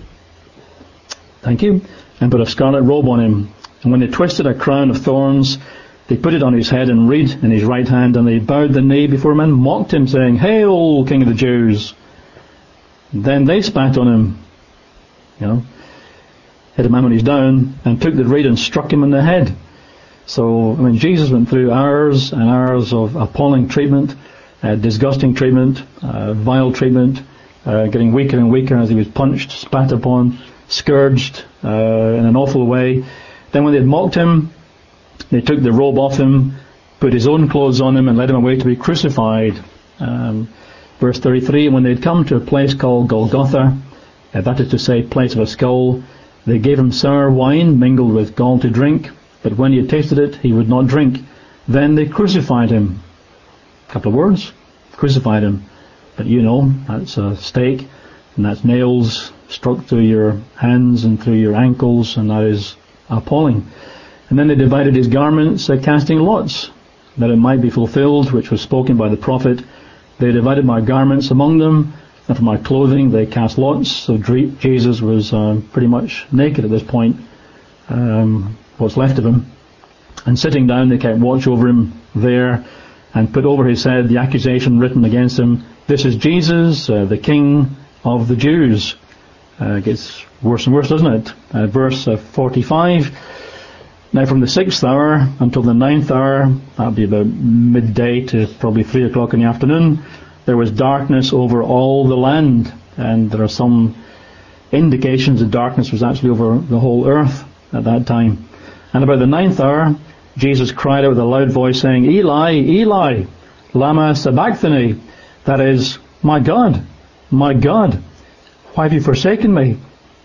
and put a scarlet robe on him. And when they twisted a crown of thorns, they put it on his head and reed in his right hand, and they bowed the knee before him and mocked him, saying, "Hail, King of the Jews!" Then they spat on him, hit a man when he's down, and took the reed and struck him in the head. So, Jesus went through hours and hours of appalling treatment, disgusting treatment, vile treatment, getting weaker and weaker as he was punched, spat upon, scourged in an awful way. Then when they had mocked him, they took the robe off him, put his own clothes on him, and led him away to be crucified. Verse 33, when they had come to a place called Golgotha, that is to say, place of a skull, they gave him sour wine mingled with gall to drink, but when he had tasted it, he would not drink. Then they crucified him. A couple of words. Crucified him. But that's a stake, and that's nails struck through your hands and through your ankles, and that is appalling. And then they divided his garments, casting lots, that it might be fulfilled, which was spoken by the prophet. They divided my garments among them, and for my clothing they cast lots. So Jesus was pretty much naked at this point. what's left of him. And sitting down, they kept watch over him there, and put over his head the accusation written against him, "This is Jesus, the King of the Jews." It gets worse and worse, doesn't it? Verse 45. "Now from the 6th hour until the 9th hour," that would be about midday to probably 3 o'clock in the afternoon, "there was darkness over all the land." And there are some indications that darkness was actually over the whole earth at that time. "And about the 9th hour, Jesus cried out with a loud voice, saying, 'Eli, Eli, lama sabachthani?' That is, my God, why have you forsaken me?"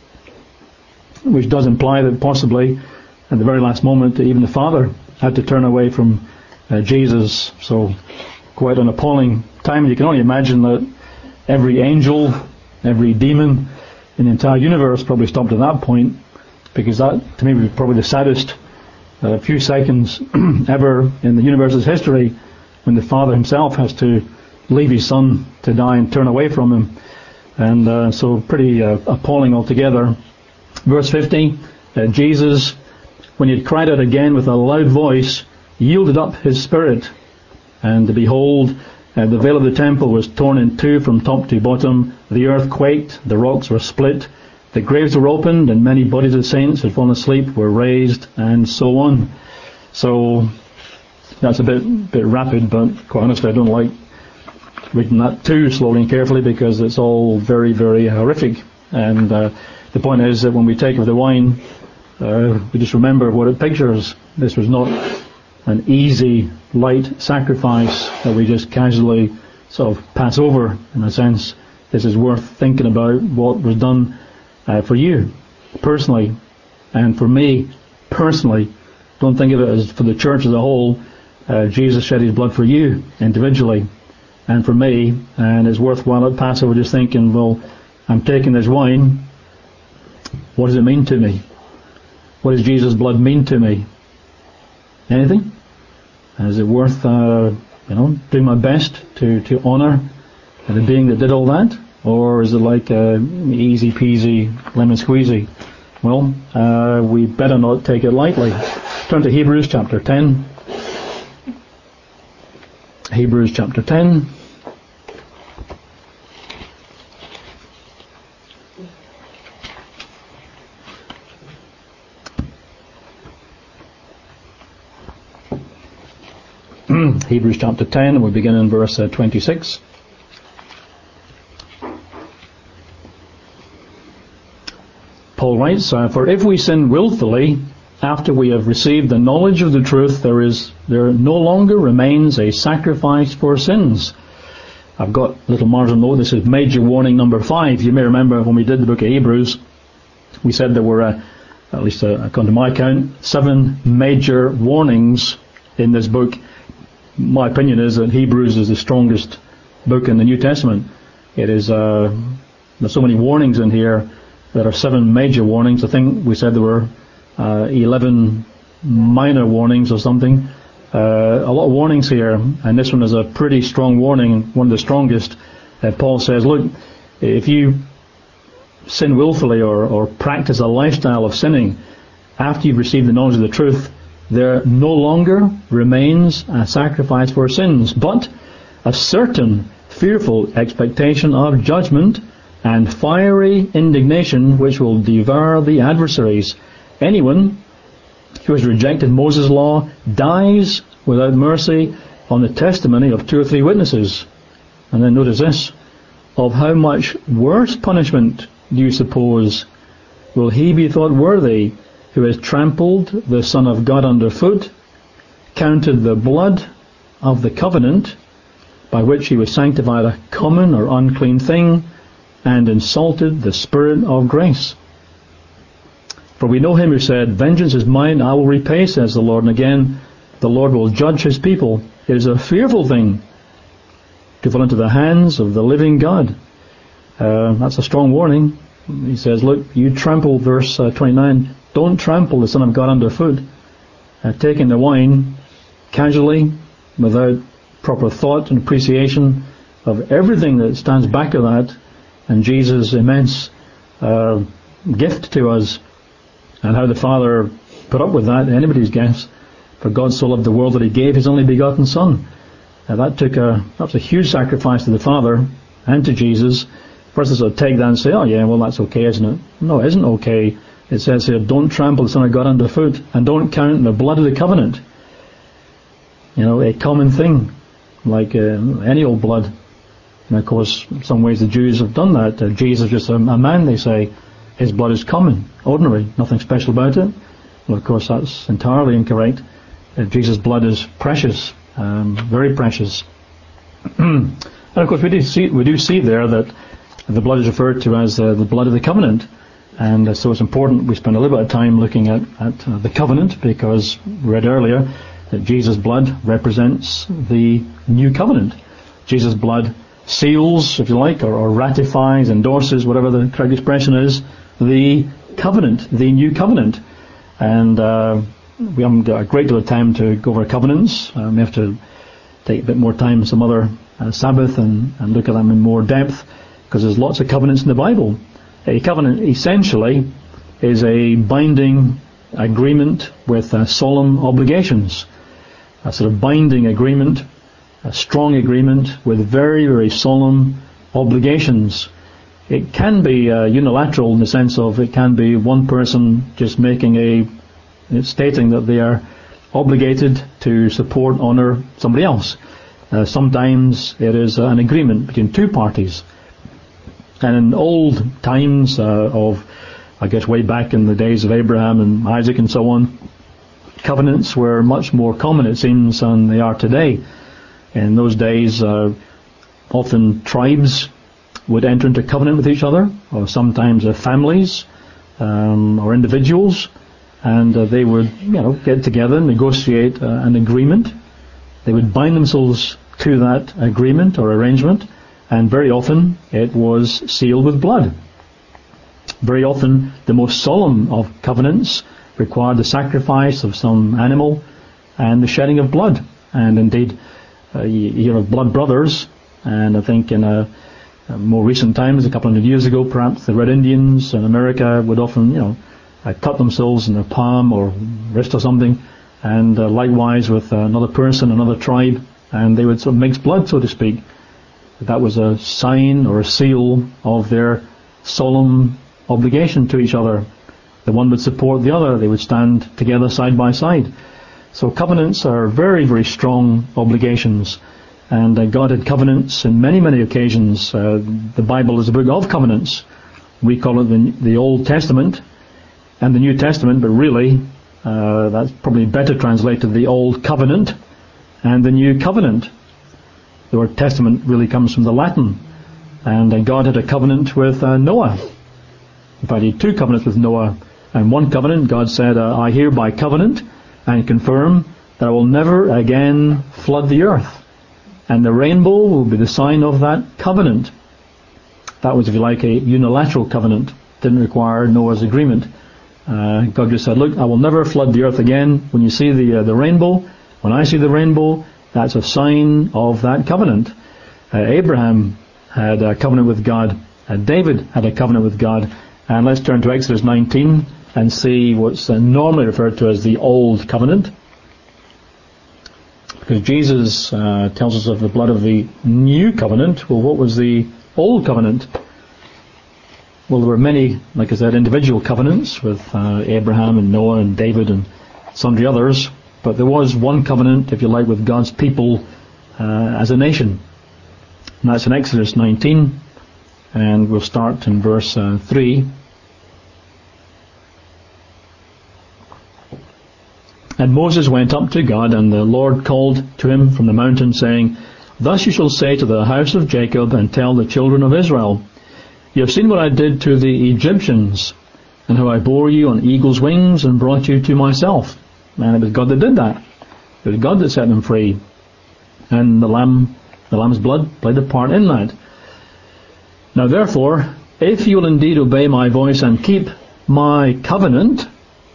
Which does imply that possibly at the very last moment even the Father had to turn away from Jesus. So quite an appalling time. You can only imagine that every angel, every demon in the entire universe probably stopped at that point, because that to me would be probably the saddest few seconds ever in the universe's history, when the Father himself has to leave his Son to die and turn away from him. And so pretty appalling altogether. Verse 50, Jesus, when he had cried out again with a loud voice, yielded up his spirit. And behold, the veil of the temple was torn in two from top to bottom. The earth quaked, the rocks were split, the graves were opened, and many bodies of saints who had fallen asleep were raised, and so on. So that's a bit rapid, but quite honestly I don't like reading that too slowly and carefully, because it's all very, very horrific. And the point is that when we take of the wine, we just remember what it pictures. This was not an easy, light sacrifice that we just casually sort of pass over. In a sense, this is worth thinking about what was done for you personally, and for me personally. Don't think of it as for the church as a whole. Jesus shed his blood for you individually and for me, and it's worthwhile at Passover just thinking, well, I'm taking this wine, what does it mean to me? What does Jesus' blood mean to me? Anything? Is it worth doing my best to honour the being that did all that? Or is it like easy peasy lemon squeezy? Well, we better not take it lightly. Turn to Hebrews chapter 10. Hebrews chapter 10. Hebrews chapter 10, and we begin in verse 26. Paul writes, "For if we sin willfully after we have received the knowledge of the truth, there no longer remains a sacrifice for sins." I've got a little margin note. This is major warning number 5. You may remember when we did the book of Hebrews, we said there were, at least according to my count, 7 major warnings in this book. My opinion is that Hebrews is the strongest book in the New Testament. It is, there's so many warnings in here. There are 7 major warnings. I think we said there were 11 minor warnings or something. A lot of warnings here, and this one is a pretty strong warning, one of the strongest. Paul says, look, if you sin willfully or practice a lifestyle of sinning after you've received the knowledge of the truth, there no longer remains a sacrifice for sins, but a certain fearful expectation of judgment and fiery indignation which will devour the adversaries. Anyone who has rejected Moses' law dies without mercy on the testimony of 2 or 3 witnesses. And then notice this: of how much worse punishment do you suppose will he be thought worthy who has trampled the Son of God underfoot, counted the blood of the covenant by which he was sanctified a common or unclean thing, and insulted the Spirit of grace? For we know him who said, "Vengeance is mine, I will repay, says the Lord." And again, the Lord will judge his people. It is a fearful thing to fall into the hands of the living God. That's a strong warning. He says, look, you trample, verse 29, don't trample the Son of God underfoot. Taking the wine casually, without proper thought and appreciation of everything that stands back of that, and Jesus' immense gift to us And how the Father put up with that, anybody's guess. For God so loved the world that he gave his only begotten Son. That was a huge sacrifice to the Father and to Jesus. First, they sort of take that and say, oh yeah, well that's okay, isn't it? No, it isn't okay. It says here, don't trample the Son of God underfoot, and don't count the blood of the covenant. A common thing, like any old blood. And of course, in some ways the Jews have done that. Jesus is just a man, they say. His blood is common, ordinary, nothing special about it. Well, of course, that's entirely incorrect. Jesus' blood is precious, very precious. And of course, we do see there that the blood is referred to as the blood of the covenant. And so it's important we spend a little bit of time looking at the covenant, because we read earlier that Jesus' blood represents the new covenant. Jesus' blood seals, if you like, or ratifies, endorses, whatever the correct expression is, the covenant, the new covenant. And we haven't got a great deal of time to go over covenants. We have to take a bit more time some other Sabbath and look at them in more depth, because there's lots of covenants in the Bible. A covenant essentially is a binding agreement with solemn obligations. A sort of binding agreement, a strong agreement with very, very solemn obligations. It can be unilateral in the sense of it can be one person just stating that they are obligated to support, honour somebody else. Sometimes it is an agreement between two parties. And in old times way back in the days of Abraham and Isaac and so on, covenants were much more common, it seems, than they are today. In those days, often tribes would enter into covenant with each other, or sometimes families or individuals, and they would, get together, negotiate an agreement. They would bind themselves to that agreement or arrangement, and very often it was sealed with blood. Very often the most solemn of covenants required the sacrifice of some animal and the shedding of blood. And indeed, you hear of blood brothers, and I think in more recent times, a couple of 100 years ago, perhaps the Red Indians in America would often, cut themselves in their palm or wrist or something, and likewise with another person, another tribe, and they would sort of mix blood, so to speak. That was a sign or a seal of their solemn obligation to each other. The one would support the other. They would stand together side by side. So covenants are very, very strong obligations. And God had covenants in many, many occasions. The Bible is a book of covenants. We call it the Old Testament and the New Testament, but really that's probably better translated the Old Covenant and the New Covenant. The word testament really comes from the Latin. And God had a covenant with Noah. In fact, he had two covenants with Noah. And one covenant, God said, I hereby covenant and confirm that I will never again flood the earth. And the rainbow will be the sign of that covenant. That was, if you like, a unilateral covenant. Didn't require Noah's agreement. God just said, look, I will never flood the earth again. When you see the rainbow, when I see the rainbow, that's a sign of that covenant. Abraham had a covenant with God. David had a covenant with God. And let's turn to Exodus 19 and see what's normally referred to as the Old Covenant. Because Jesus tells us of the blood of the New Covenant. Well, what was the Old Covenant? Well, there were many, like I said, individual covenants with Abraham and Noah and David and sundry others. But there was one covenant, if you like, with God's people as a nation. And that's in Exodus 19. And we'll start in verse 3. And Moses went up to God, and the Lord called to him from the mountain, saying, Thus you shall say to the house of Jacob, and tell the children of Israel, You have seen what I did to the Egyptians, and how I bore you on eagle's wings, and brought you to myself. And it was God that did that. It was God that set them free. And the lamb's blood played a part in that. Now therefore, if you will indeed obey my voice and keep my covenant,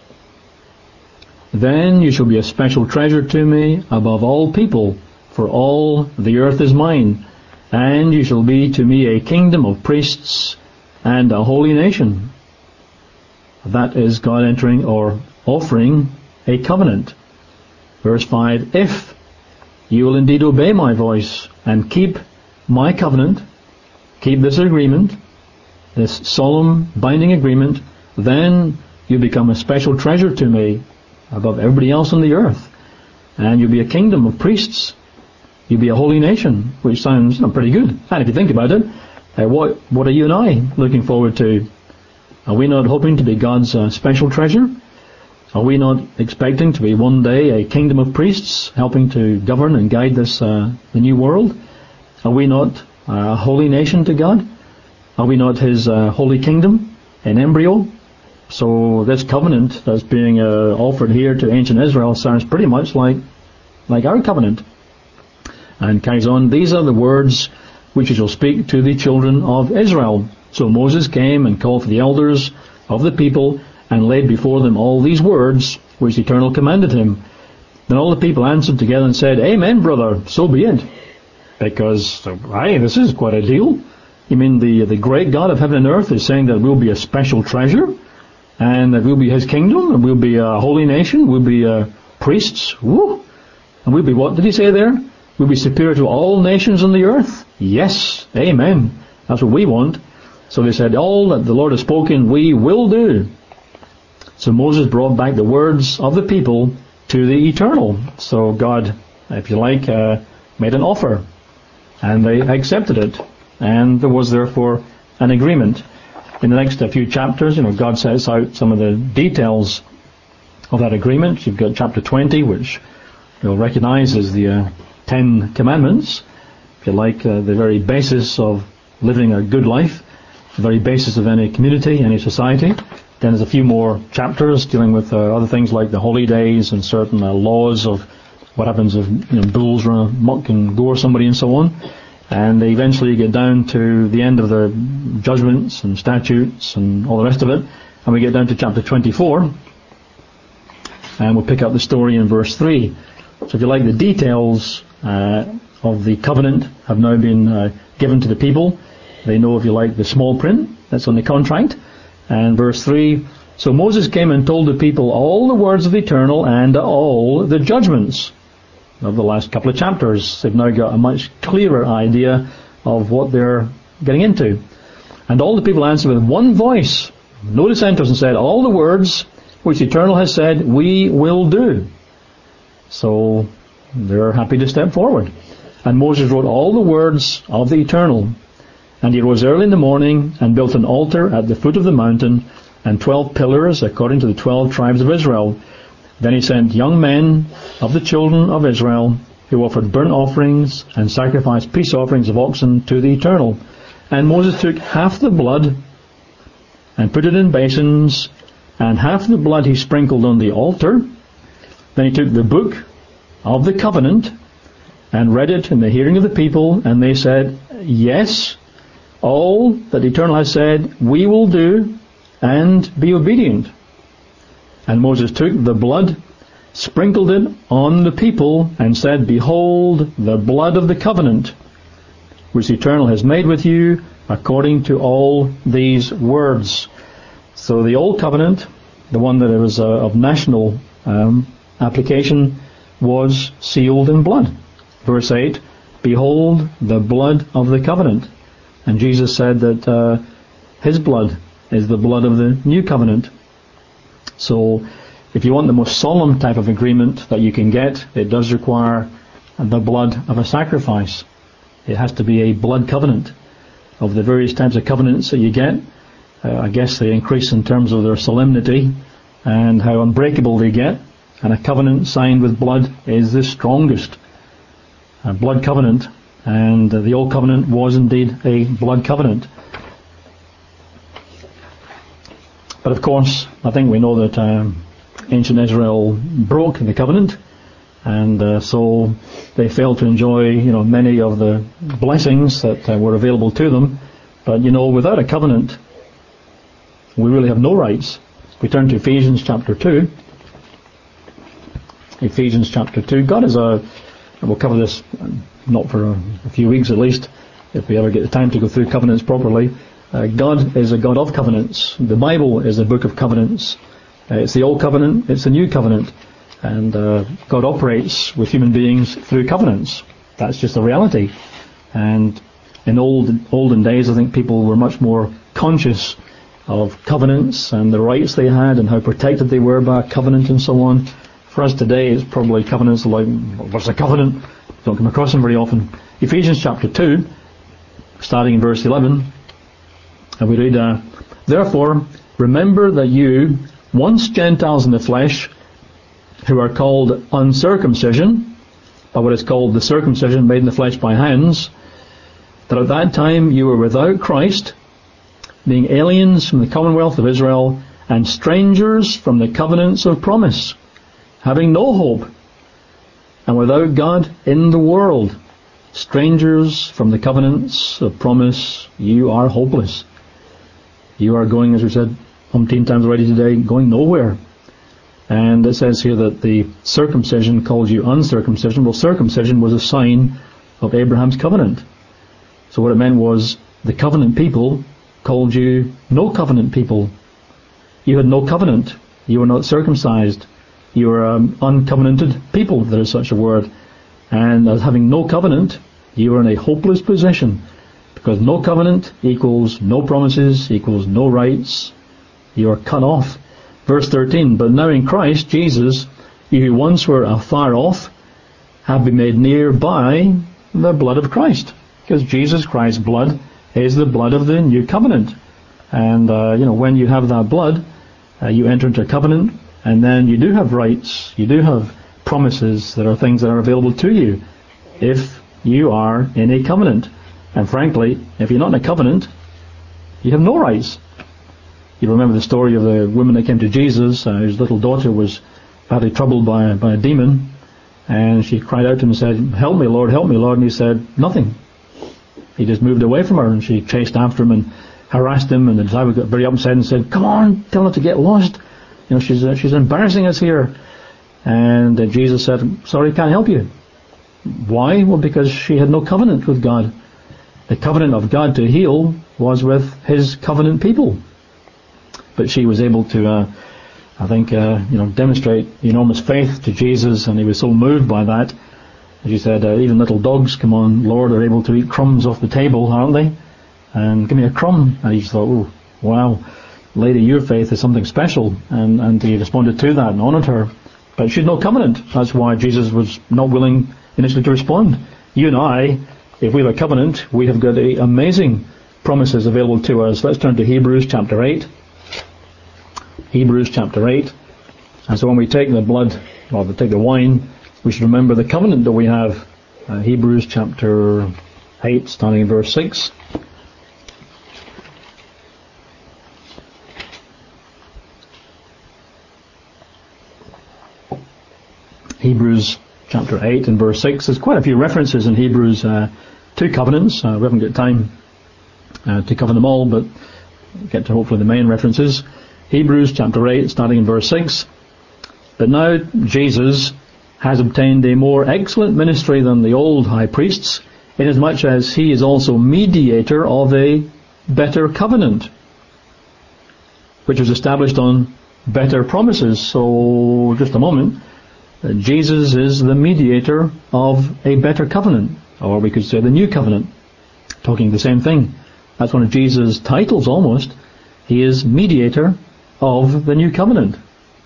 then you shall be a special treasure to me above all people, for all the earth is mine, and you shall be to me a kingdom of priests and a holy nation. That is God entering or offering a covenant. Verse 5, if you will indeed obey my voice and keep my covenant, keep this agreement, this solemn binding agreement, then you become a special treasure to me above everybody else on the earth. And you'll be a kingdom of priests. You'll be a holy nation, which sounds pretty good. And if you think about it, what are you and I looking forward to? Are we not hoping to be God's special treasure? Are we not expecting to be one day a kingdom of priests, helping to govern and guide this the new world? Are we not a holy nation to God? Are we not His holy kingdom in embryo? So this covenant that's being offered here to ancient Israel sounds pretty much like our covenant. And carries on, these are the words which you shall speak to the children of Israel. So Moses came and called for the elders of the people and laid before them all these words which the Eternal commanded him. Then all the people answered together and said, Amen, brother, so be it. Because, this is quite a deal. You mean the great God of heaven and earth is saying that we'll be a special treasure, and that we'll be His kingdom, and we'll be a holy nation, we'll be priests, woo! And we'll be, what did He say there? We'll be superior to all nations on the earth? Yes, amen. That's what we want. So they said, all that the Lord has spoken, we will do. So Moses brought back the words of the people to the Eternal. So God, if you like, made an offer. And they accepted it. And there was therefore an agreement. In the next few chapters, God sets out some of the details of that agreement. You've got chapter 20, which you'll recognize as the 10 Commandments. If you like, the very basis of living a good life, the very basis of any community, any society. Then there's a few more chapters dealing with other things like the holy days and certain laws of what happens if bulls run amok and gore somebody and so on. And they eventually get down to the end of the judgments and statutes and all the rest of it. And we get down to chapter 24. And we'll pick up the story in verse 3. So if you like, the details of the covenant have now been given to the people. They know, if you like, the small print that's on the contract. And verse 3, so Moses came and told the people all the words of the Eternal and all the judgments of the last couple of chapters. They've now got a much clearer idea of what they're getting into. And all the people answered with one voice, no dissenters, and said, all the words which the Eternal has said, we will do. So they're happy to step forward. And Moses wrote all the words of the Eternal. And he rose early in the morning and built an altar at the foot of the mountain and 12 pillars according to the 12 tribes of Israel. Then he sent young men of the children of Israel who offered burnt offerings and sacrificed peace offerings of oxen to the Eternal. And Moses took half the blood and put it in basins, and half the blood he sprinkled on the altar. Then he took the book of the covenant and read it in the hearing of the people, and they said, yes, all that the Eternal has said, we will do and be obedient. And Moses took the blood, sprinkled it on the people, and said, behold, the blood of the covenant, which the Eternal has made with you, according to all these words. So the old covenant, the one that was of national application, was sealed in blood. Verse 8, behold, the blood of the covenant. And Jesus said that His blood is the blood of the new covenant. So if you want the most solemn type of agreement that you can get, it does require the blood of a sacrifice. It has to be a blood covenant. Of the various types of covenants that you get, I guess they increase in terms of their solemnity and how unbreakable they get. And a covenant signed with blood is the strongest. A blood covenant. And the old covenant was indeed a blood covenant. But of course, I think we know that ancient Israel broke the covenant, and so they failed to enjoy, many of the blessings that were available to them. But without a covenant, we really have no rights. We turn to Ephesians chapter 2. Ephesians chapter 2. God is we'll cover this not for a few weeks at least, if we ever get the time to go through covenants properly. God is a God of covenants. The Bible is a book of covenants. It's the Old Covenant, it's the New Covenant. And God operates with human beings through covenants. That's just a reality. And in olden days, I think people were much more conscious of covenants and the rights they had and how protected they were by a covenant and so on. For us today, it's probably covenants like, what's a covenant? Don't come across them very often. Ephesians chapter 2, starting in verse 11, and we read, Therefore, remember that you, once Gentiles in the flesh, who are called uncircumcision, by what is called the circumcision made in the flesh by hands, that at that time you were without Christ, being aliens from the commonwealth of Israel, and strangers from the covenants of promise, having no hope, and without God in the world. Strangers from the covenants of promise, you are hopeless. You are going, as we said umpteen times already today, going nowhere. And it says here that the circumcision calls you uncircumcision. Well, circumcision was a sign of Abraham's covenant. So what it meant was the covenant people called you no covenant people. You had no covenant. You were not circumcised. You were uncovenanted people, if there is such a word. And as having no covenant, you are in a hopeless position. Because no covenant equals no promises, equals no rights. You are cut off. Verse 13, But now in Christ Jesus, you who once were afar off, have been made near by the blood of Christ. Because Jesus Christ's blood is the blood of the new covenant. And, when you have that blood, you enter into a covenant, and then you do have rights, you do have promises that are things that are available to you if you are in a covenant. And frankly, if you're not in a covenant, you have no rights. You remember the story of the woman that came to Jesus, whose little daughter was badly troubled by a demon, and she cried out to him and said, help me, Lord, and he said, nothing. He just moved away from her, and she chased after him and harassed him, and the disciple got very upset and said, come on, tell her to get lost. She's embarrassing us here. And Jesus said, sorry, can't help you. Why? Well, because she had no covenant with God. The covenant of God to heal was with His covenant people. But she was able to, demonstrate enormous faith to Jesus, and He was so moved by that. As you said, even little dogs, come on, Lord, are able to eat crumbs off the table, aren't they? And give me a crumb. And He just thought, oh, wow, lady, your faith is something special. And He responded to that and honoured her. But she had no covenant. That's why Jesus was not willing initially to respond. You and I, if we have a covenant, we have got amazing promises available to us. Let's turn to Hebrews chapter 8. Hebrews chapter 8. And so when we take the blood, or we take the wine, we should remember the covenant that we have. Hebrews chapter 8, starting in verse 6. Hebrews chapter 8 and verse 6. There's quite a few references in Hebrews to covenants. We haven't got time to cover them all, but get to hopefully the main references. Hebrews chapter 8, starting in verse 6. But now Jesus has obtained a more excellent ministry than the old high priests, inasmuch as He is also mediator of a better covenant, which was established on better promises. So, just a moment. Jesus is the mediator of a better covenant, or we could say the new covenant, talking the same thing. That's one of Jesus' titles almost. He is mediator of the new covenant.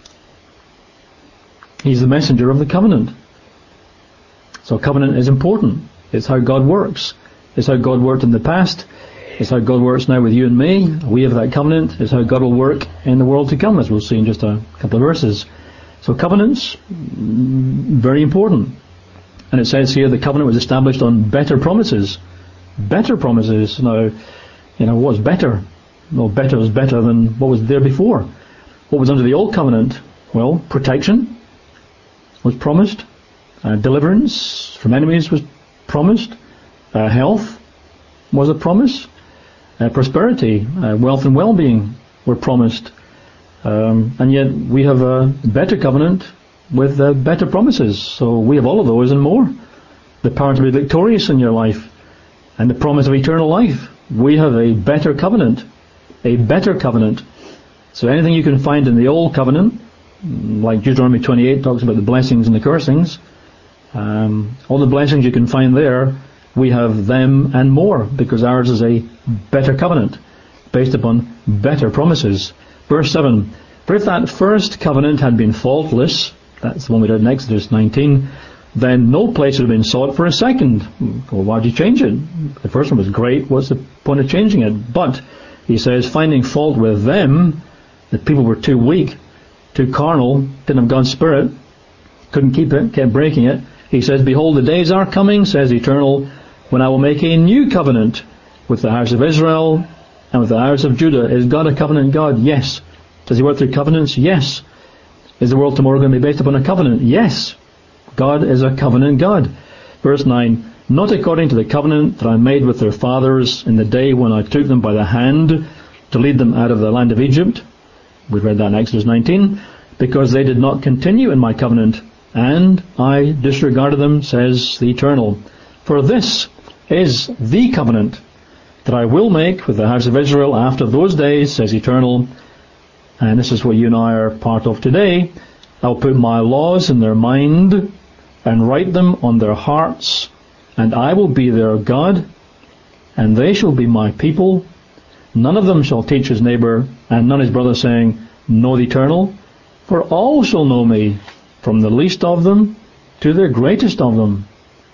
He's the messenger of the covenant. So covenant is important. It's how God works. It's how God worked in the past. It's how God works now with you and me. We have that covenant. It's how God will work in the world to come, as we'll see in just a couple of verses. So covenants, very important. And it says here the covenant was established on better promises. Better promises. Now, what's better? Well, better is better than what was there before. What was under the old covenant? Well, protection was promised. Deliverance from enemies was promised. Health was a promise. Prosperity, wealth and well-being were promised. And yet we have a better covenant with better promises. So we have all of those and more. The power to be victorious in your life, and the promise of eternal life. we have a better covenant. A better covenant. So anything you can find in the old covenant, like Deuteronomy 28 talks about the blessings and the cursings, all the blessings you can find there, we have them and more, because ours is a better covenant, based upon better promises. Verse 7, for if that first covenant had been faultless, that's the one we read in Exodus 19, then no place would have been sought for a second. Well, why did you change it? The first one was great, what's the point of changing it? But, he says, finding fault with them, the people were too weak, too carnal, didn't have God's Spirit, couldn't keep it, kept breaking it. He says, behold, the days are coming, says Eternal, when I will make a new covenant with the house of Israel and with the house of Judah. Is God a covenant God? Yes. Does he work through covenants? Yes. Is the world tomorrow going to be based upon a covenant? Yes. God is a covenant God. Verse 9, not according to the covenant that I made with their fathers in the day when I took them by the hand to lead them out of the land of Egypt. We read that in Exodus 19. Because they did not continue in my covenant, and I disregarded them, says the Eternal. For this is the covenant that I will make with the house of Israel after those days, says Eternal. And this is what you and I are part of today. I'll put my laws in their mind and write them on their hearts, and I will be their God, and they shall be my people. None of them shall teach his neighbor and none his brother, saying, know the Eternal, for all shall know me, from the least of them to the greatest of them.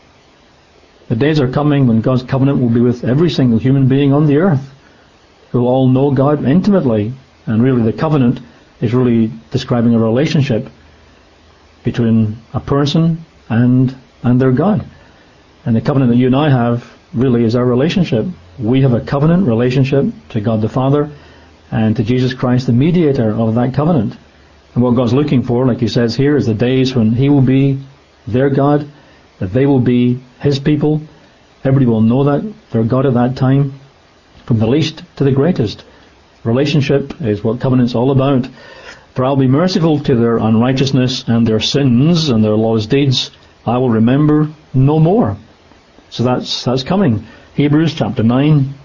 The days are coming when God's covenant will be with every single human being on the earth, who will all know God intimately. And really the covenant is really describing a relationship between a person and their God. And the covenant that you and I have really is our relationship. We have a covenant relationship to God the Father and to Jesus Christ, the mediator of that covenant. And what God's looking for, like he says here, is the days when he will be their God, that they will be his people. Everybody will know that they're God at that time, from the least to the greatest. Relationship is what covenant's all about. For I'll be merciful to their unrighteousness and their sins and their lawless deeds. I will remember no more. So that's coming. Hebrews chapter 9.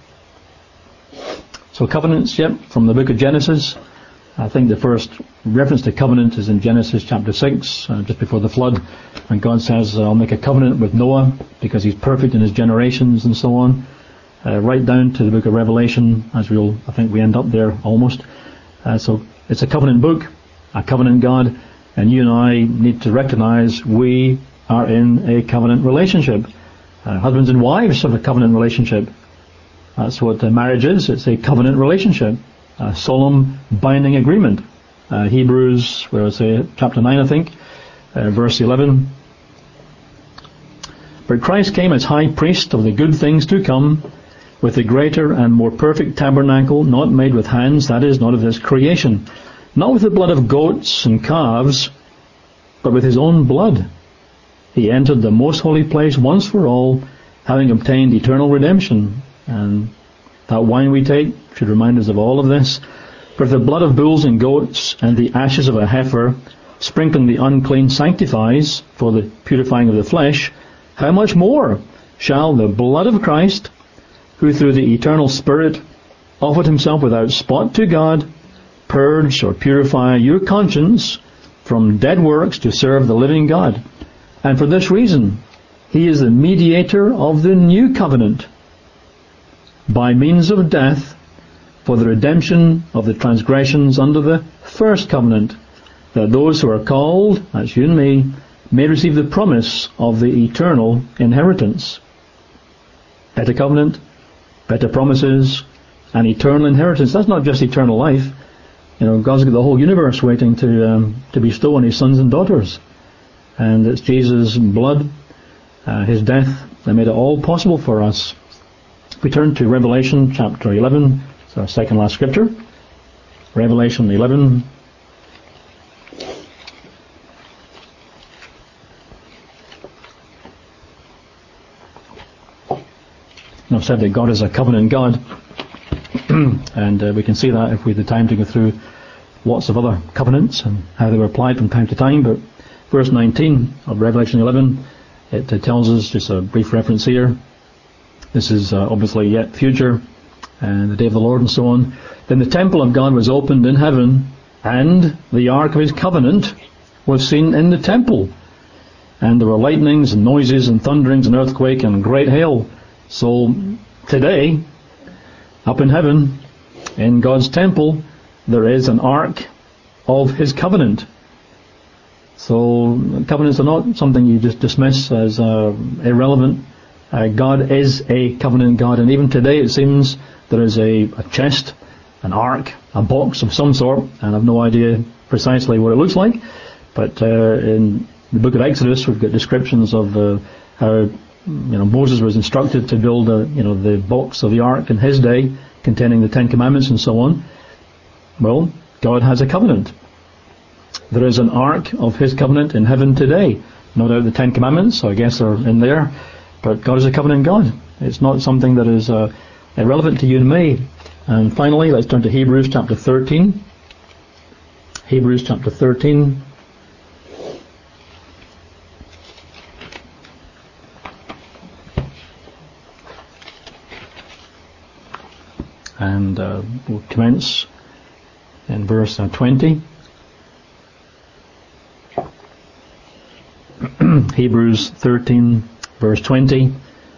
So covenants, yep, from the book of Genesis. I think the first reference to covenant is in Genesis chapter 6, just before the flood, when God says, I'll make a covenant with Noah because he's perfect in his generations and so on. Right down to the book of Revelation, as I think we end up there almost. So it's a covenant book, a covenant God, and you and I need to recognize we are in a covenant relationship. Husbands and wives have a covenant relationship. That's what marriage is. It's a covenant relationship. A solemn binding agreement. Hebrews, where I say chapter 9 I think, verse 11. But Christ came as high priest of the good things to come, with the greater and more perfect tabernacle, not made with hands, that is, not of this creation, not with the blood of goats and calves, but with his own blood. He entered the most holy place once for all, having obtained eternal redemption. And that wine we take should remind us of all of this. For if the blood of bulls and goats and the ashes of a heifer, sprinkling the unclean, sanctifies for the purifying of the flesh, how much more shall the blood of Christ, who through the eternal Spirit offered himself without spot to God, purge or purify your conscience from dead works to serve the living God. And for this reason, he is the mediator of the new covenant, by means of death, for the redemption of the transgressions under the first covenant, that those who are called, that's you and me, may receive the promise of the eternal inheritance. Better covenant, better promises, and eternal inheritance. That's not just eternal life. You know, God's got the whole universe waiting to bestow on his sons and daughters. And it's Jesus' blood, his death, that made it all possible for us. We turn to Revelation chapter 11. It's our second last scripture. Revelation 11. I've said that God is a covenant God. And we can see that if we had the time to go through lots of other covenants and how they were applied from time to time. But verse 19 of Revelation 11, it tells us, just a brief reference here, this is obviously yet future, and the day of the Lord and so on. Then the temple of God was opened in heaven, and the ark of his covenant was seen in the temple. And there were lightnings and noises and thunderings and earthquake and great hail. So today, up in heaven, in God's temple, there is an ark of his covenant. So covenants are not something you just dismiss as irrelevant. God is a covenant God, and even today it seems there is a chest, an ark, a box of some sort, and I've no idea precisely what it looks like, but in the book of Exodus we've got descriptions of how Moses was instructed to build the box of the ark in his day, containing the Ten Commandments and so on. Well, God has a covenant. There is an ark of his covenant in heaven today. No doubt the Ten Commandments, I guess, are in there, but God is a covenant God. It's not something that is irrelevant to you and me. And finally, let's turn to Hebrews chapter 13. Hebrews chapter 13. And we'll commence in verse 20. Hebrews 13, verse 20.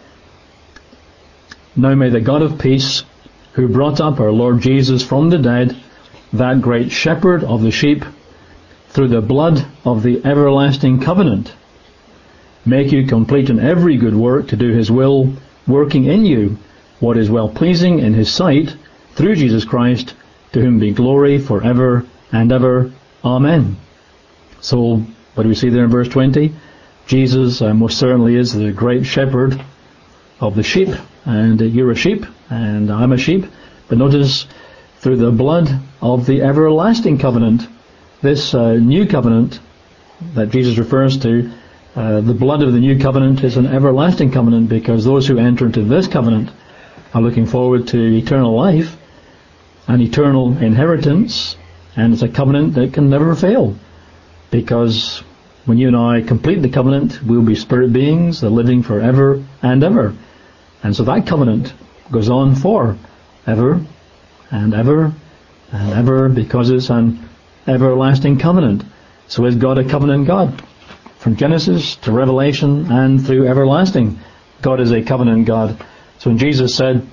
Now may the God of peace, who brought up our Lord Jesus from the dead, that great shepherd of the sheep, through the blood of the everlasting covenant, make you complete in every good work to do his will, working in you what is well pleasing in his sight, through Jesus Christ, to whom be glory forever and ever. Amen. So, what do we see there in verse 20? Jesus most certainly is the great shepherd of the sheep, and you're a sheep, and I'm a sheep. But notice, through the blood of the everlasting covenant, this new covenant that Jesus refers to, the blood of the new covenant is an everlasting covenant, because those who enter into this covenant are looking forward to eternal life and eternal inheritance, and it's a covenant that can never fail, because when you and I complete the covenant, we'll be spirit beings, living forever and ever. And so that covenant goes on for ever and ever and ever, because it's an everlasting covenant. So is God a covenant God? From Genesis to Revelation and through everlasting, God is a covenant God. So when Jesus said,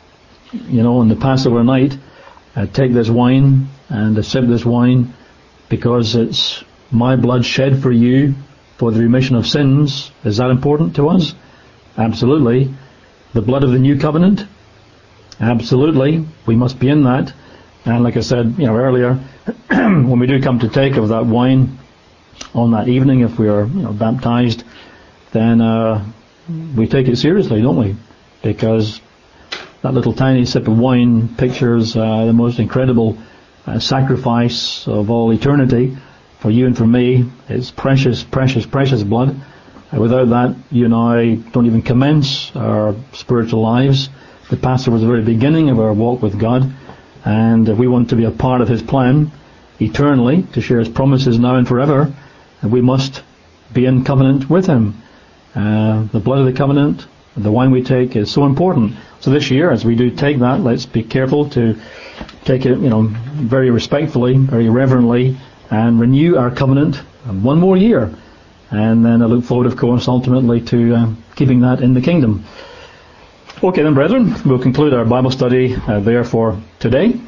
on the Passover night, take this wine and sip this wine, because it's my blood shed for you for the remission of sins, is that important to us? Absolutely. The blood of the new covenant? Absolutely. We must be in that. And like I said earlier, when we do come to take of that wine on that evening, if we are baptized, then we take it seriously, don't we? Because that little tiny sip of wine pictures the most incredible sacrifice of all eternity for you and for me. It's precious, precious, precious blood. Without that, you and I don't even commence our spiritual lives. The Passover was the very beginning of our walk with God, and if we want to be a part of his plan eternally, to share his promises now and forever, we must be in covenant with him. The blood of the covenant, the wine we take, is so important. So this year, as we do take that, let's be careful to take it, very respectfully, very reverently, and renew our covenant one more year. And then I look forward, of course, ultimately to keeping that in the kingdom. Okay then, brethren, we'll conclude our Bible study there for today.